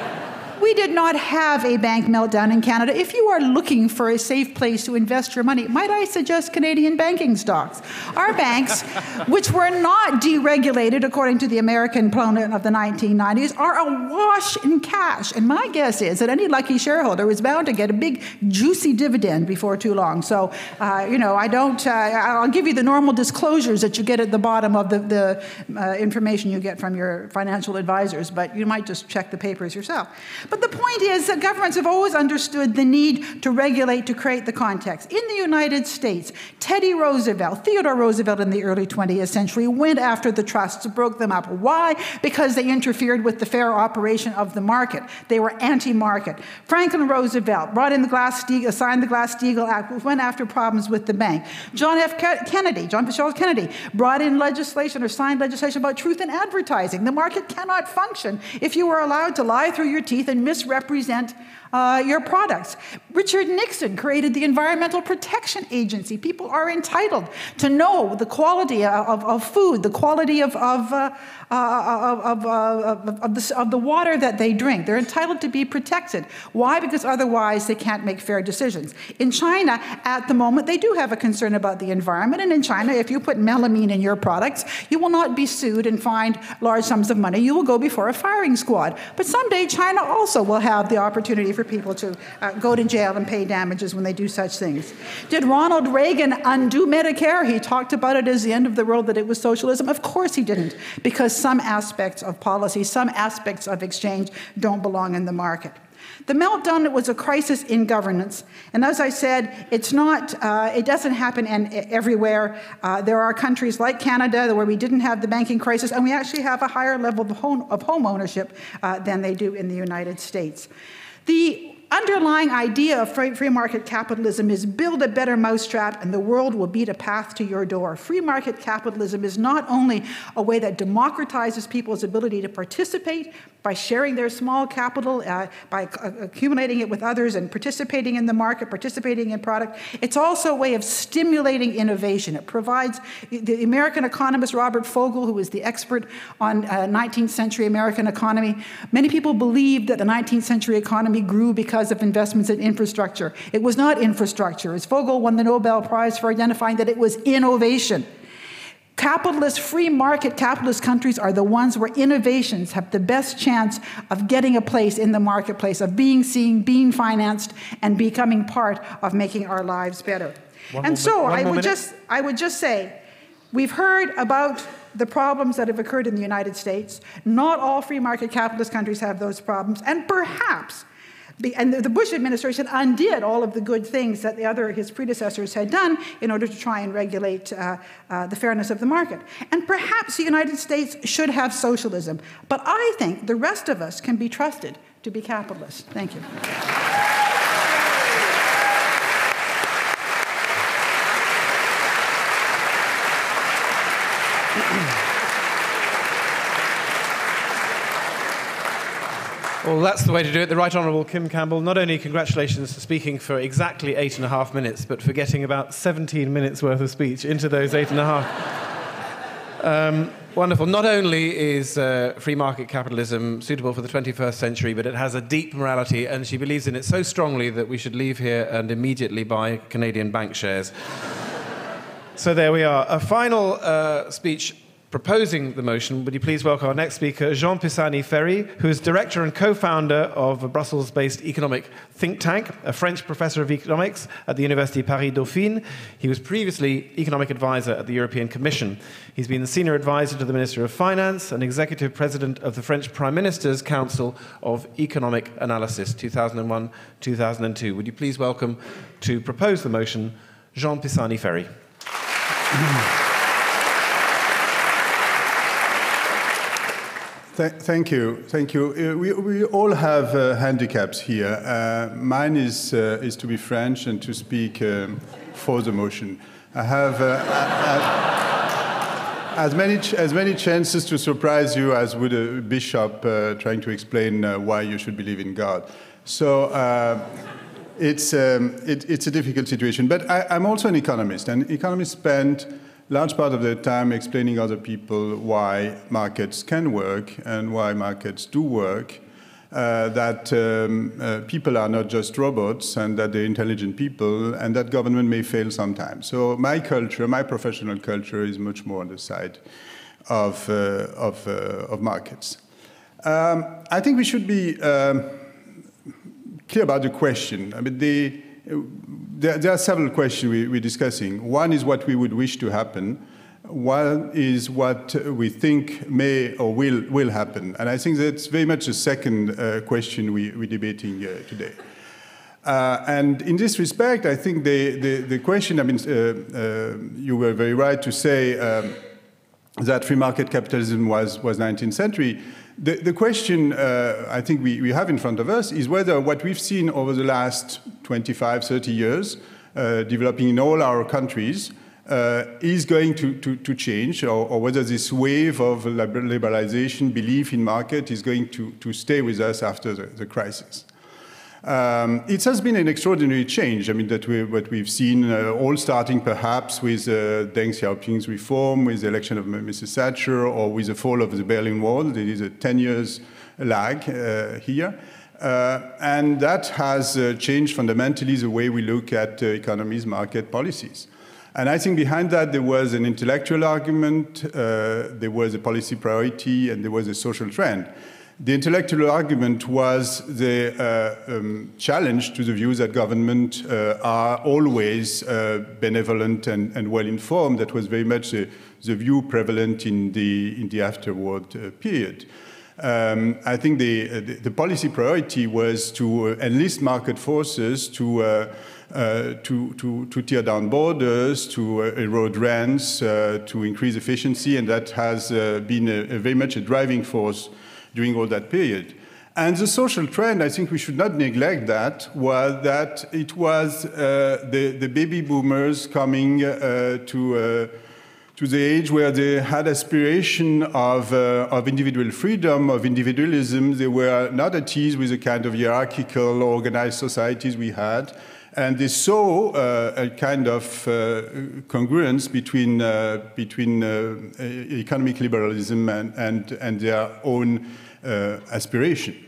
We did not have a bank meltdown in Canada. If you are looking for a safe place to invest your money, might I suggest Canadian banking stocks? Our banks, which were not deregulated according to the American plan of the nineteen nineties, are awash in cash. And my guess is that any lucky shareholder is bound to get a big, juicy dividend before too long. So, uh, you know, I don't, uh, I'll give you the normal disclosures that you get at the bottom of the, the uh, information you get from your financial advisors, but you might just check the papers yourself. But the point is that governments have always understood the need to regulate to create the context. In the United States, Teddy Roosevelt, Theodore Roosevelt in the early twentieth century went after the trusts, broke them up. Why? Because they interfered with the fair operation of the market. They were anti-market. Franklin Roosevelt brought in the Glass-Steagall, signed the Glass-Steagall Act, went after problems with the bank. John F. Kennedy, John Fitzgerald Kennedy, brought in legislation or signed legislation about truth in advertising. The market cannot function if you are allowed to lie through your teeth and misrepresent uh, your products. Richard Nixon created the Environmental Protection Agency. People are entitled to know the quality of, of food, the quality of, of, uh, uh, of, uh, of, the, of the water that they drink. They're entitled to be protected. Why? Because otherwise they can't make fair decisions. In China, at the moment, they do have a concern about the environment. And in China, if you put melamine in your products, you will not be sued and fined large sums of money. You will go before a firing squad. But someday China also will have the opportunity for people to uh, go to jail and pay damages when they do such things. Did Ronald Reagan undo Medicare? He talked about it as the end of the world, that it was socialism. Of course he didn't, because some aspects of policy, some aspects of exchange don't belong in the market. The meltdown was a crisis in governance. And as I said, it's not, uh, it doesn't happen in, everywhere. Uh, there are countries like Canada where we didn't have the banking crisis, and we actually have a higher level of home, of home ownership uh, than they do in the United States. The underlying idea of free market capitalism is build a better mousetrap and the world will beat a path to your door. Free market capitalism is not only a way that democratizes people's ability to participate by sharing their small capital, uh, by accumulating it with others and participating in the market, participating in product. It's also a way of stimulating innovation. It provides, the American economist Robert Fogel, who is the expert on uh, nineteenth century American economy, many people believed that the nineteenth century economy grew because of investments in infrastructure. It was not infrastructure. As Fogel won the Nobel Prize for identifying that it was innovation. Capitalist, free market capitalist countries are the ones where innovations have the best chance of getting a place in the marketplace, of being seen, being financed, and becoming part of making our lives better. One and so one I would minute. just I would just say, we've heard about the problems that have occurred in the United States. Not all free market capitalist countries have those problems, and perhaps and the Bush administration undid all of the good things that the other, his predecessors had done in order to try and regulate uh, uh, the fairness of the market. And perhaps the United States should have socialism. But I think the rest of us can be trusted to be capitalists. Thank you. Well, that's the way to do it. The Right Honourable Kim Campbell, not only congratulations for speaking for exactly eight and a half minutes, but for getting about seventeen minutes worth of speech into those eight and a half. Um, wonderful. Not only is uh, free market capitalism suitable for the twenty-first century, but it has a deep morality, and she believes in it so strongly that we should leave here and immediately buy Canadian bank shares. So there we are. A final uh, speech proposing the motion. Would you please welcome our next speaker, Jean Pisani-Ferry, who is director and co-founder of a Brussels-based economic think tank, a French professor of economics at the University Paris-Dauphine. He was previously economic advisor at the European Commission. He's been the senior advisor to the Minister of Finance and executive president of the French Prime Minister's Council of Economic Analysis, two thousand one to two thousand two. Would you please welcome, to propose the motion, Jean Pisani-Ferry. Th- thank you, thank you. Uh, we, we all have uh, handicaps here. Uh, mine is uh, is to be French and to speak um, for the motion. I have uh, uh, as many ch- as many chances to surprise you as would a bishop uh, trying to explain uh, why you should believe in God. So. Uh, It's, um, it, it's a difficult situation, but I, I'm also an economist, and economists spend large part of their time explaining other people why markets can work and why markets do work, uh, that um, uh, people are not just robots and that they're intelligent people and that government may fail sometimes. So my culture, my professional culture is much more on the side of, uh, of, uh, of markets. Um, I think we should be um, clear about the question. I mean, the, there, there are several questions we, we're discussing. One is what we would wish to happen. One is what we think may or will, will happen. And I think that's very much the second uh, question we, we're debating uh, today. Uh, and in this respect, I think the, the, the question, I mean, uh, uh, you were very right to say um, that free market capitalism was, was nineteenth century. The, the question uh, I think we, we have in front of us is whether what we've seen over the last twenty-five, thirty years, uh, developing in all our countries, uh, is going to, to, to change, or, or whether this wave of liberalization, belief in market, is going to, to stay with us after the, the crisis. Um, it has been an extraordinary change. I mean, that we, what we've seen, uh, all starting perhaps with uh, Deng Xiaoping's reform, with the election of Missus Thatcher, or with the fall of the Berlin Wall. There is a ten years lag uh, here. Uh, and that has uh, changed fundamentally the way we look at uh, economies, market policies. And I think behind that there was an intellectual argument, uh, there was a policy priority, and there was a social trend. The intellectual argument was the uh, um, challenge to the view that government uh, are always uh, benevolent and, and well-informed. That was very much the, the view prevalent in the, in the afterward uh, period. Um, I think the, the, the policy priority was to uh, enlist market forces to, uh, uh, to, to, to tear down borders, to uh, erode rents, uh, to increase efficiency, and that has uh, been a, a very much a driving force during all that period. And the social trend, I think we should not neglect that, was that it was uh, the, the baby boomers coming uh, to uh, to the age where they had aspiration of, uh, of individual freedom, of individualism. They were not at ease with the kind of hierarchical, organized societies we had. And they saw uh, a kind of uh, congruence between, uh, between uh, economic liberalism and, and, and their own uh, aspiration.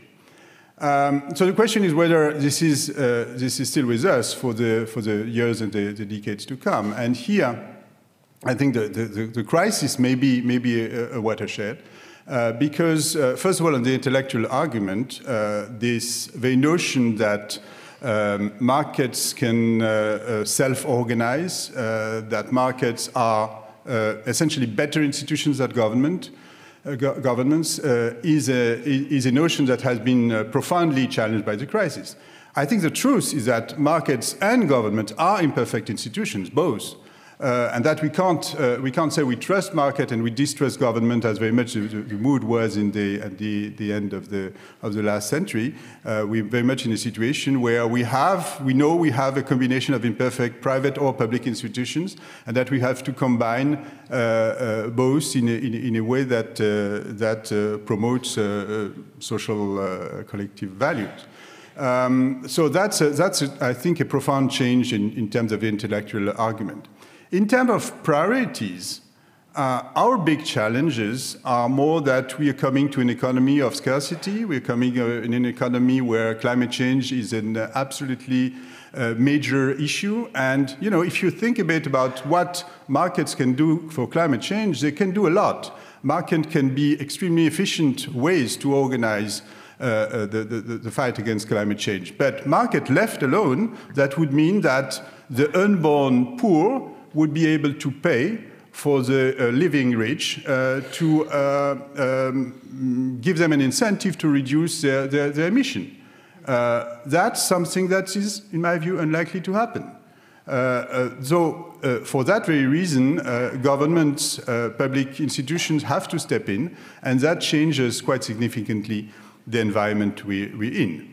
Um, so the question is whether this is, uh, this is still with us for the, for the years and the, the decades to come. And here, I think the, the, the crisis may be, may be a, a watershed, uh, because, uh, first of all, on the intellectual argument, uh, this very notion that um, markets can uh, uh, self-organize, uh, that markets are uh, essentially better institutions than government, uh, go governments, uh, is, a, is a notion that has been uh, profoundly challenged by the crisis. I think the truth is that markets and government are imperfect institutions, both. Uh, and that we can't, uh, we can't say we trust market and we distrust government, as very much the, the mood was in the, at the, the end of the, of the last century. Uh, we're very much in a situation where we have, we know we have a combination of imperfect private or public institutions, and that we have to combine uh, uh, both in a, in, in a way that, uh, that uh, promotes uh, uh, social uh, collective values. Um, so that's, a, that's a, I think, a profound change in, in terms of the intellectual argument. In terms of priorities, uh, our big challenges are more that we are coming to an economy of scarcity. We're coming uh, in an economy where climate change is an uh, absolutely uh, major issue. And, you know, if you think a bit about what markets can do for climate change, they can do a lot. Markets can be extremely efficient ways to organize Uh, uh, the, the, the fight against climate change. But market left alone, that would mean that the unborn poor would be able to pay for the uh, living rich uh, to uh, um, give them an incentive to reduce their, their, their emission. Uh, that's something that is, in my view, unlikely to happen. Uh, uh, so, uh, for that very reason, uh, governments, uh, public institutions have to step in, and that changes quite significantly the environment we, we're in.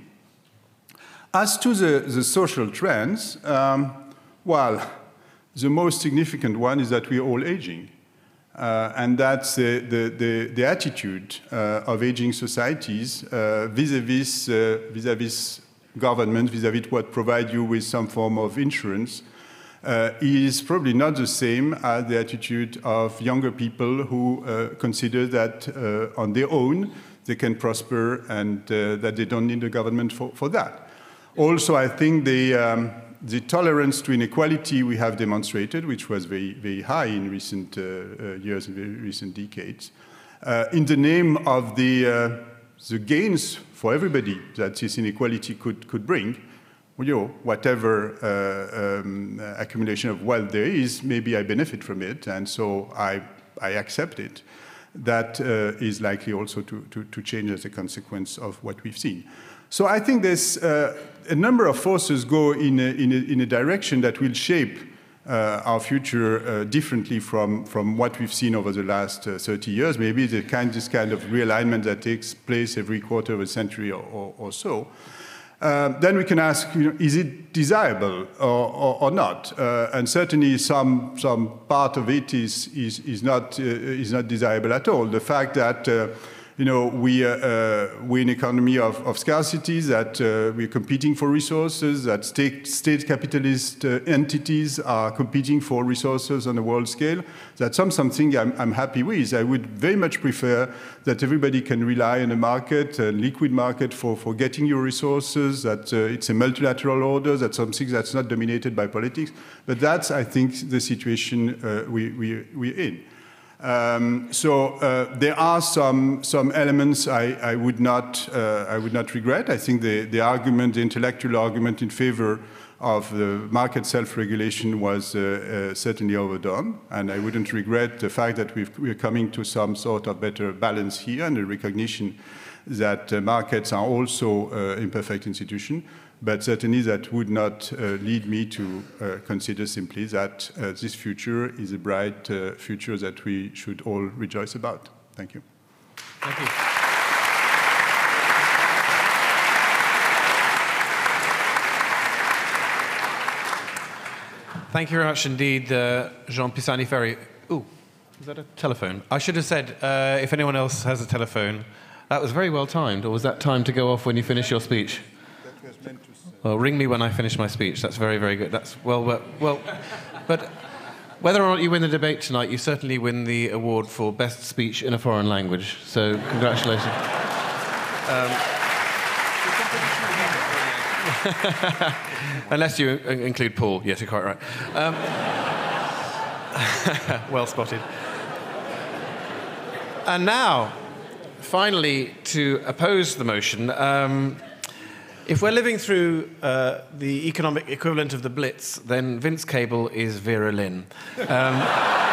As to the, the social trends, um, well, the most significant one is that we're all aging. Uh, and that's the, the, the, the attitude uh, of aging societies uh, vis-a-vis uh, vis-a-vis governments, vis-a-vis what provide you with some form of insurance, uh, is probably not the same as the attitude of younger people who uh, consider that uh, on their own they can prosper and uh, that they don't need the government for, for that. Also, I think the, um, the tolerance to inequality we have demonstrated, which was very, very high in recent uh, uh, years and very recent decades, uh, in the name of the, uh, the gains for everybody that this inequality could, could bring, you know, whatever uh, um, accumulation of wealth there is, maybe I benefit from it, and so I, I accept it. That uh, is likely also to, to, to change as a consequence of what we've seen. So I think there's uh, a number of forces go in a, in a, in a direction that will shape uh, our future uh, differently from, from what we've seen over the last uh, thirty years. Maybe the kind, this kind of realignment that takes place every quarter of a century or, or, or so. Uh, then we can ask, you know, is it desirable or, or, or not? Uh, and certainly some, some part of it is, is, is, not, uh, is not desirable at all. The fact that uh, you know, we, uh, uh, we're an economy of, of scarcity, that uh, we're competing for resources, that state, state capitalist uh, entities are competing for resources on a world scale. That's some, something I'm, I'm happy with. I would very much prefer that everybody can rely on a market, a liquid market for, for getting your resources, that uh, it's a multilateral order, that's something that's not dominated by politics. But that's, I think, the situation uh, we, we, we're in. Um, so uh, there are some some elements I, I would not uh, I would not regret. I think the the argument, the intellectual argument in favor of the market self-regulation was uh, uh, certainly overdone, and I wouldn't regret the fact that we've, we're coming to some sort of better balance here and a recognition that uh, markets are also uh, imperfect institutions, but certainly that would not uh, lead me to uh, consider simply that uh, this future is a bright uh, future that we should all rejoice about. Thank you. Thank you. Thank you very much indeed, uh, Jean Pisani-Ferry. Ooh, is that a telephone? I should have said, uh, if anyone else has a telephone, that was very well timed, or was that time to go off when you finish your speech? That was meant to say. Well, ring me when I finish my speech. That's very, very good. That's well, well, well, but whether or not you win the debate tonight, you certainly win the award for best speech in a foreign language. So, congratulations. Um, Unless you include Paul. Yes, you're quite right. Um, well spotted. And now, finally, to oppose the motion, um, if we're living through uh, the economic equivalent of the Blitz, then Vince Cable is Vera Lynn. Um,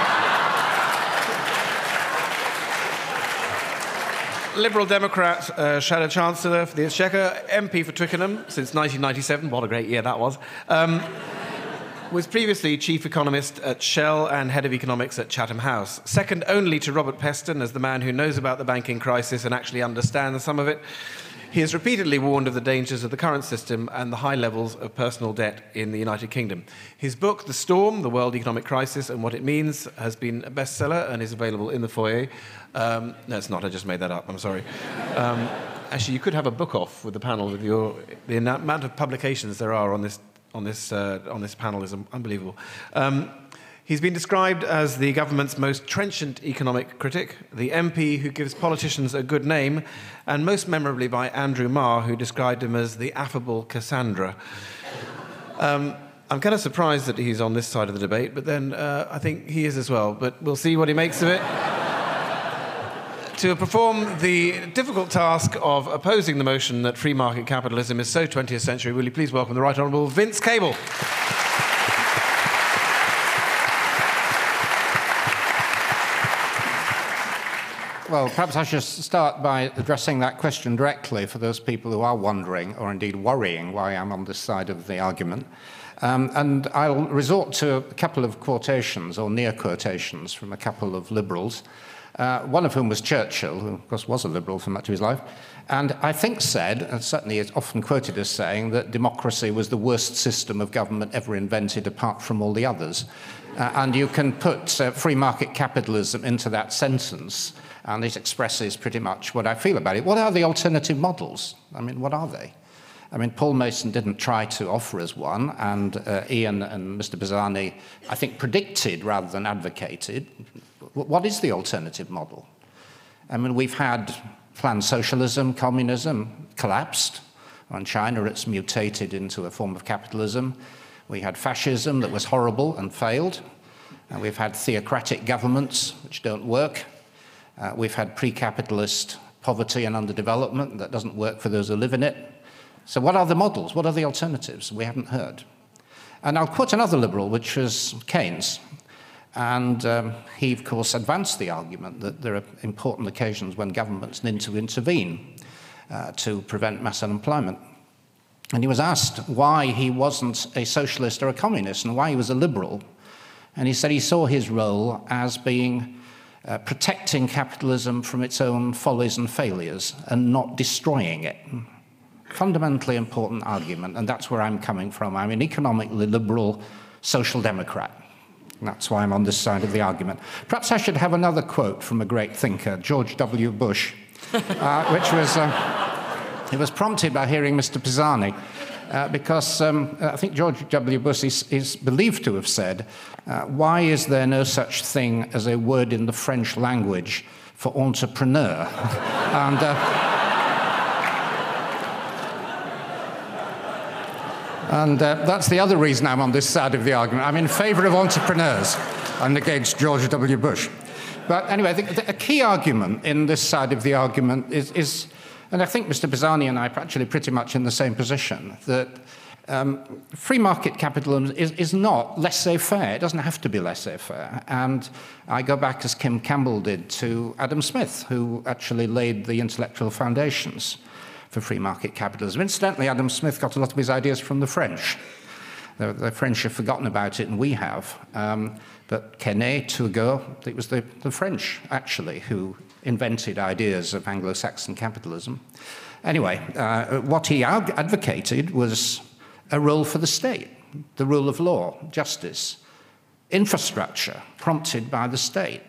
Liberal Democrat, uh, Shadow Chancellor for the Exchequer, M P for Twickenham since nineteen ninety-seven, what a great year that was, um, was previously Chief Economist at Shell and Head of Economics at Chatham House. Second only to Robert Peston as the man who knows about the banking crisis and actually understands some of it. He has repeatedly warned of the dangers of the current system and the high levels of personal debt in the United Kingdom. His book, The Storm, The World Economic Crisis and What It Means, has been a bestseller and is available in the foyer. Um, no, it's not. I just made that up. I'm sorry. Um, actually, you could have a book off with the panel. With your the amount of publications there are on this on this uh, on this panel is unbelievable. Um, He's been described as the government's most trenchant economic critic, the M P who gives politicians a good name, and most memorably by Andrew Marr, who described him as the affable Cassandra. Um, I'm kind of surprised that he's on this side of the debate, but then uh, I think he is as well. But we'll see what he makes of it. To perform the difficult task of opposing the motion that free market capitalism is so twentieth century, will you please welcome the Right Honourable Vince Cable. Well, perhaps I should start by addressing that question directly for those people who are wondering, or indeed worrying, why I'm on this side of the argument. Um, and I'll resort to a couple of quotations, or near quotations, from a couple of liberals, uh, one of whom was Churchill, who, of course, was a liberal for much of his life, and I think said, and certainly is often quoted as saying, that democracy was the worst system of government ever invented apart from all the others. Uh, and you can put uh, free market capitalism into that sentence, and it expresses pretty much what I feel about it. What are the alternative models? I mean, what are they? I mean, Paul Mason didn't try to offer us one, and uh, Ian and Mister Pisani, I think, predicted rather than advocated. What is the alternative model? I mean, we've had planned socialism, communism collapsed. In China, it's mutated into a form of capitalism. We had fascism that was horrible and failed. And we've had theocratic governments which don't work. Uh, we've had pre-capitalist poverty and underdevelopment that doesn't work for those who live in it. So what are the models? What are the alternatives? We haven't heard. And I'll quote another liberal, which was Keynes. And um, he, of course, advanced the argument that there are important occasions when governments need to intervene uh, to prevent mass unemployment. And he was asked why he wasn't a socialist or a communist and why he was a liberal. And he said he saw his role as being Uh, protecting capitalism from its own follies and failures and not destroying it. Fundamentally important argument, and that's where I'm coming from. I'm an economically liberal social democrat. That's why I'm on this side of the argument. Perhaps I should have another quote from a great thinker, George W. Bush, uh, which was, uh, it was prompted by hearing Mister Pisani, uh, because um, I think George W. Bush is, is believed to have said, Uh, why is there no such thing as a word in the French language for entrepreneur? and, uh, and uh, that's the other reason I'm on this side of the argument. I'm in favour of entrepreneurs and against George W. Bush. But anyway, I think a key argument in this side of the argument is, is and I think Mister Pisani and I are actually pretty much in the same position, that Um, free market capitalism is, is not laissez-faire. It doesn't have to be laissez-faire. And I go back, as Kim Campbell did, to Adam Smith, who actually laid the intellectual foundations for free market capitalism. Incidentally, Adam Smith got a lot of his ideas from the French. The, the French have forgotten about it, and we have. Um, but Quesnay, Turgot, it was the, the French, actually, who invented ideas of Anglo-Saxon capitalism. Anyway, uh, what he advocated was a role for the state, the rule of law, justice, infrastructure prompted by the state,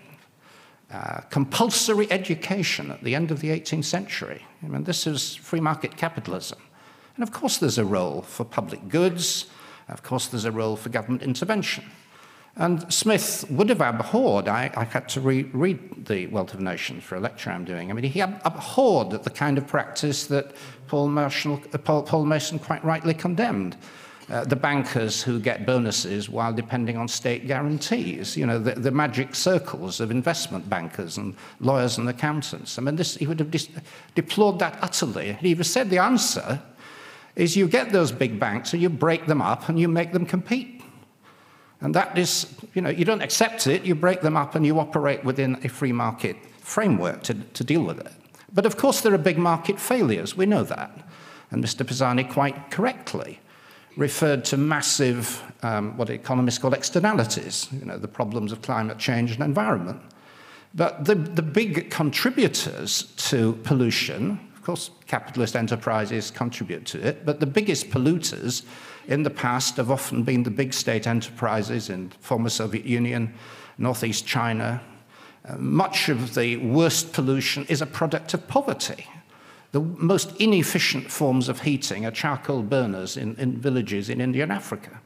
uh, compulsory education at the end of the eighteenth century. I mean, this is free market capitalism. And of course there's a role for public goods, of course there's a role for government intervention. And Smith would have abhorred, I, I had to re read The Wealth of Nations for a lecture I'm doing, I mean, he ab abhorred the kind of practice that Paul, Marshall, uh, Paul, Paul Mason quite rightly condemned. Uh, the bankers who get bonuses while depending on state guarantees, you know, the, the magic circles of investment bankers and lawyers and accountants. I mean, this, he would have deplored that utterly. He even said the answer is you get those big banks and you break them up and you make them compete. And that is, you know, you don't accept it, you break them up and you operate within a free market framework to, to deal with it. But of course there are big market failures, we know that. And Mister Pisani quite correctly referred to massive, um, what economists call externalities, you know, the problems of climate change and environment. But the, the big contributors to pollution, of course capitalist enterprises contribute to it, but the biggest polluters in the past have often been the big state enterprises in former Soviet Union, Northeast China. Uh, much of the worst pollution is a product of poverty. The most inefficient forms of heating are charcoal burners in, in villages in India and Africa.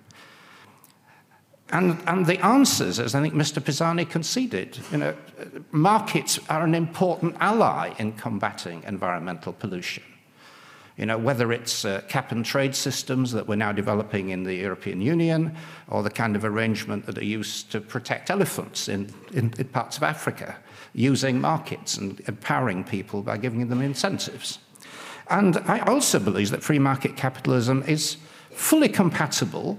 And, and the answers, as I think Mister Pisani conceded, you know, markets are an important ally in combating environmental pollution. You know, whether it's uh, cap-and-trade systems that we're now developing in the European Union, or the kind of arrangement that are used to protect elephants in, in, in parts of Africa, using markets and empowering people by giving them incentives. And I also believe that free market capitalism is fully compatible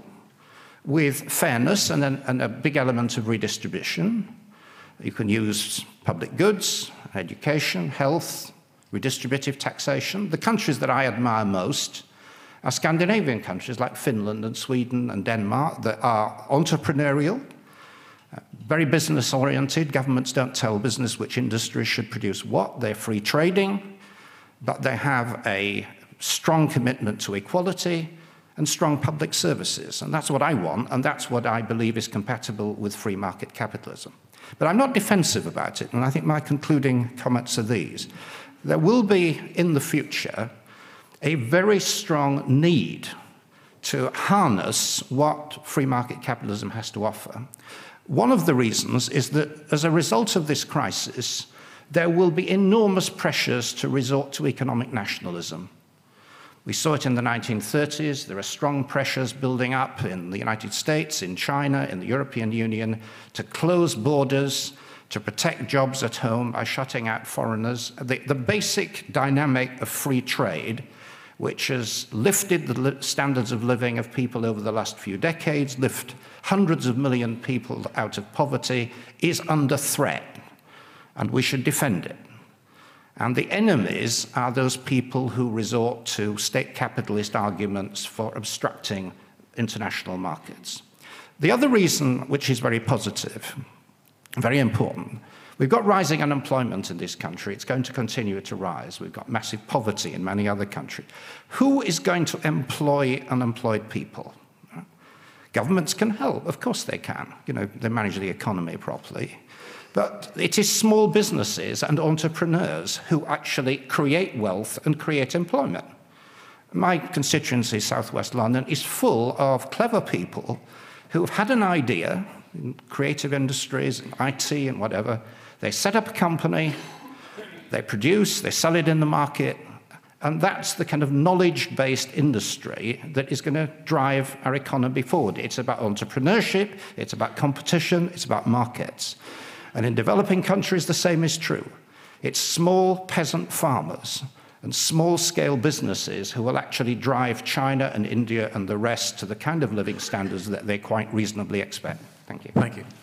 with fairness and, an, and a big element of redistribution. You can use public goods, education, health, redistributive taxation. The countries that I admire most are Scandinavian countries like Finland and Sweden and Denmark that are entrepreneurial, uh, very business-oriented. Governments don't tell business which industries should produce what. They're free trading, but they have a strong commitment to equality and strong public services. And that's what I want, and that's what I believe is compatible with free market capitalism. But I'm not defensive about it, and I think my concluding comments are these. There will be, in the future, a very strong need to harness what free market capitalism has to offer. One of the reasons is that as a result of this crisis, there will be enormous pressures to resort to economic nationalism. We saw it in the nineteen thirties. There are strong pressures building up in the United States, in China, in the European Union to close borders, to protect jobs at home by shutting out foreigners. The, the basic dynamic of free trade, which has lifted the li standards of living of people over the last few decades, lift hundreds of million people out of poverty, is under threat, and we should defend it. And the enemies are those people who resort to state capitalist arguments for obstructing international markets. The other reason, which is very positive, very important, we've got rising unemployment in this country. It's going to continue to rise. We've got massive poverty in many other countries. Who is going to employ unemployed people? Governments can help. Of course they can. You know, they manage the economy properly. But it is small businesses and entrepreneurs who actually create wealth and create employment. My constituency, Southwest London, is full of clever people who've had an idea in creative industries, in I T and whatever. They set up a company, they produce, they sell it in the market, and that's the kind of knowledge-based industry that is going to drive our economy forward. It's about entrepreneurship, it's about competition, it's about markets. And in developing countries, the same is true. It's small peasant farmers and small-scale businesses who will actually drive China and India and the rest to the kind of living standards that they quite reasonably expect. Thank you. Thank you.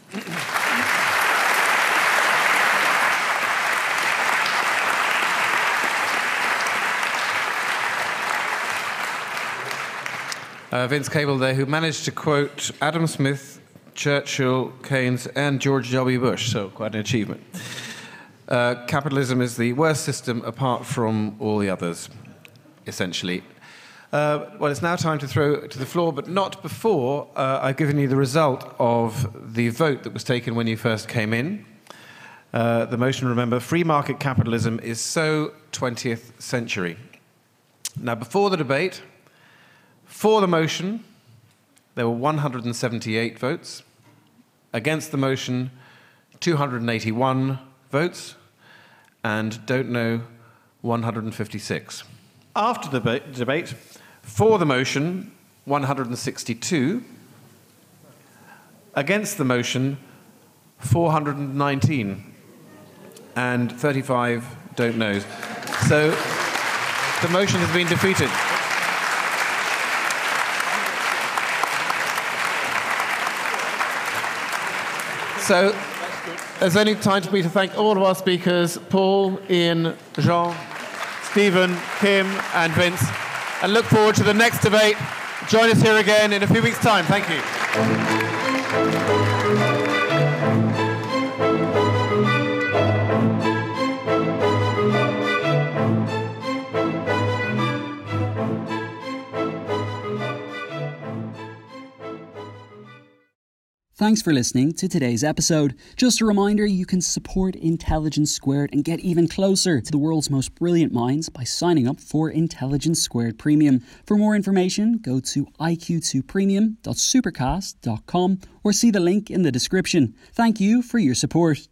Uh, Vince Cable there, who managed to quote Adam Smith, Churchill, Keynes, and George W. Bush, so quite an achievement. Uh, capitalism is the worst system apart from all the others, essentially. Uh, well, it's now time to throw it to the floor, but not before uh, I've given you the result of the vote that was taken when you first came in. Uh, the motion, remember, free market capitalism is so twentieth century. Now, before the debate, for the motion, there were one hundred seventy-eight votes. Against the motion, two hundred eighty-one votes. And don't know, one hundred fifty-six. After the deba- debate, for the motion, one hundred sixty-two. Against the motion, four hundred nineteen. And thirty-five don't know. So the motion has been defeated. So there's only time for me to thank all of our speakers, Paul, Ian, Jean, Stephen, Kim, and Vince, and look forward to the next debate. Join us here again in a few weeks' time. Thank you. Thanks for listening to today's episode. Just a reminder, you can support Intelligence Squared and get even closer to the world's most brilliant minds by signing up for Intelligence Squared Premium. For more information, go to I Q two premium dot supercast dot com or see the link in the description. Thank you for your support.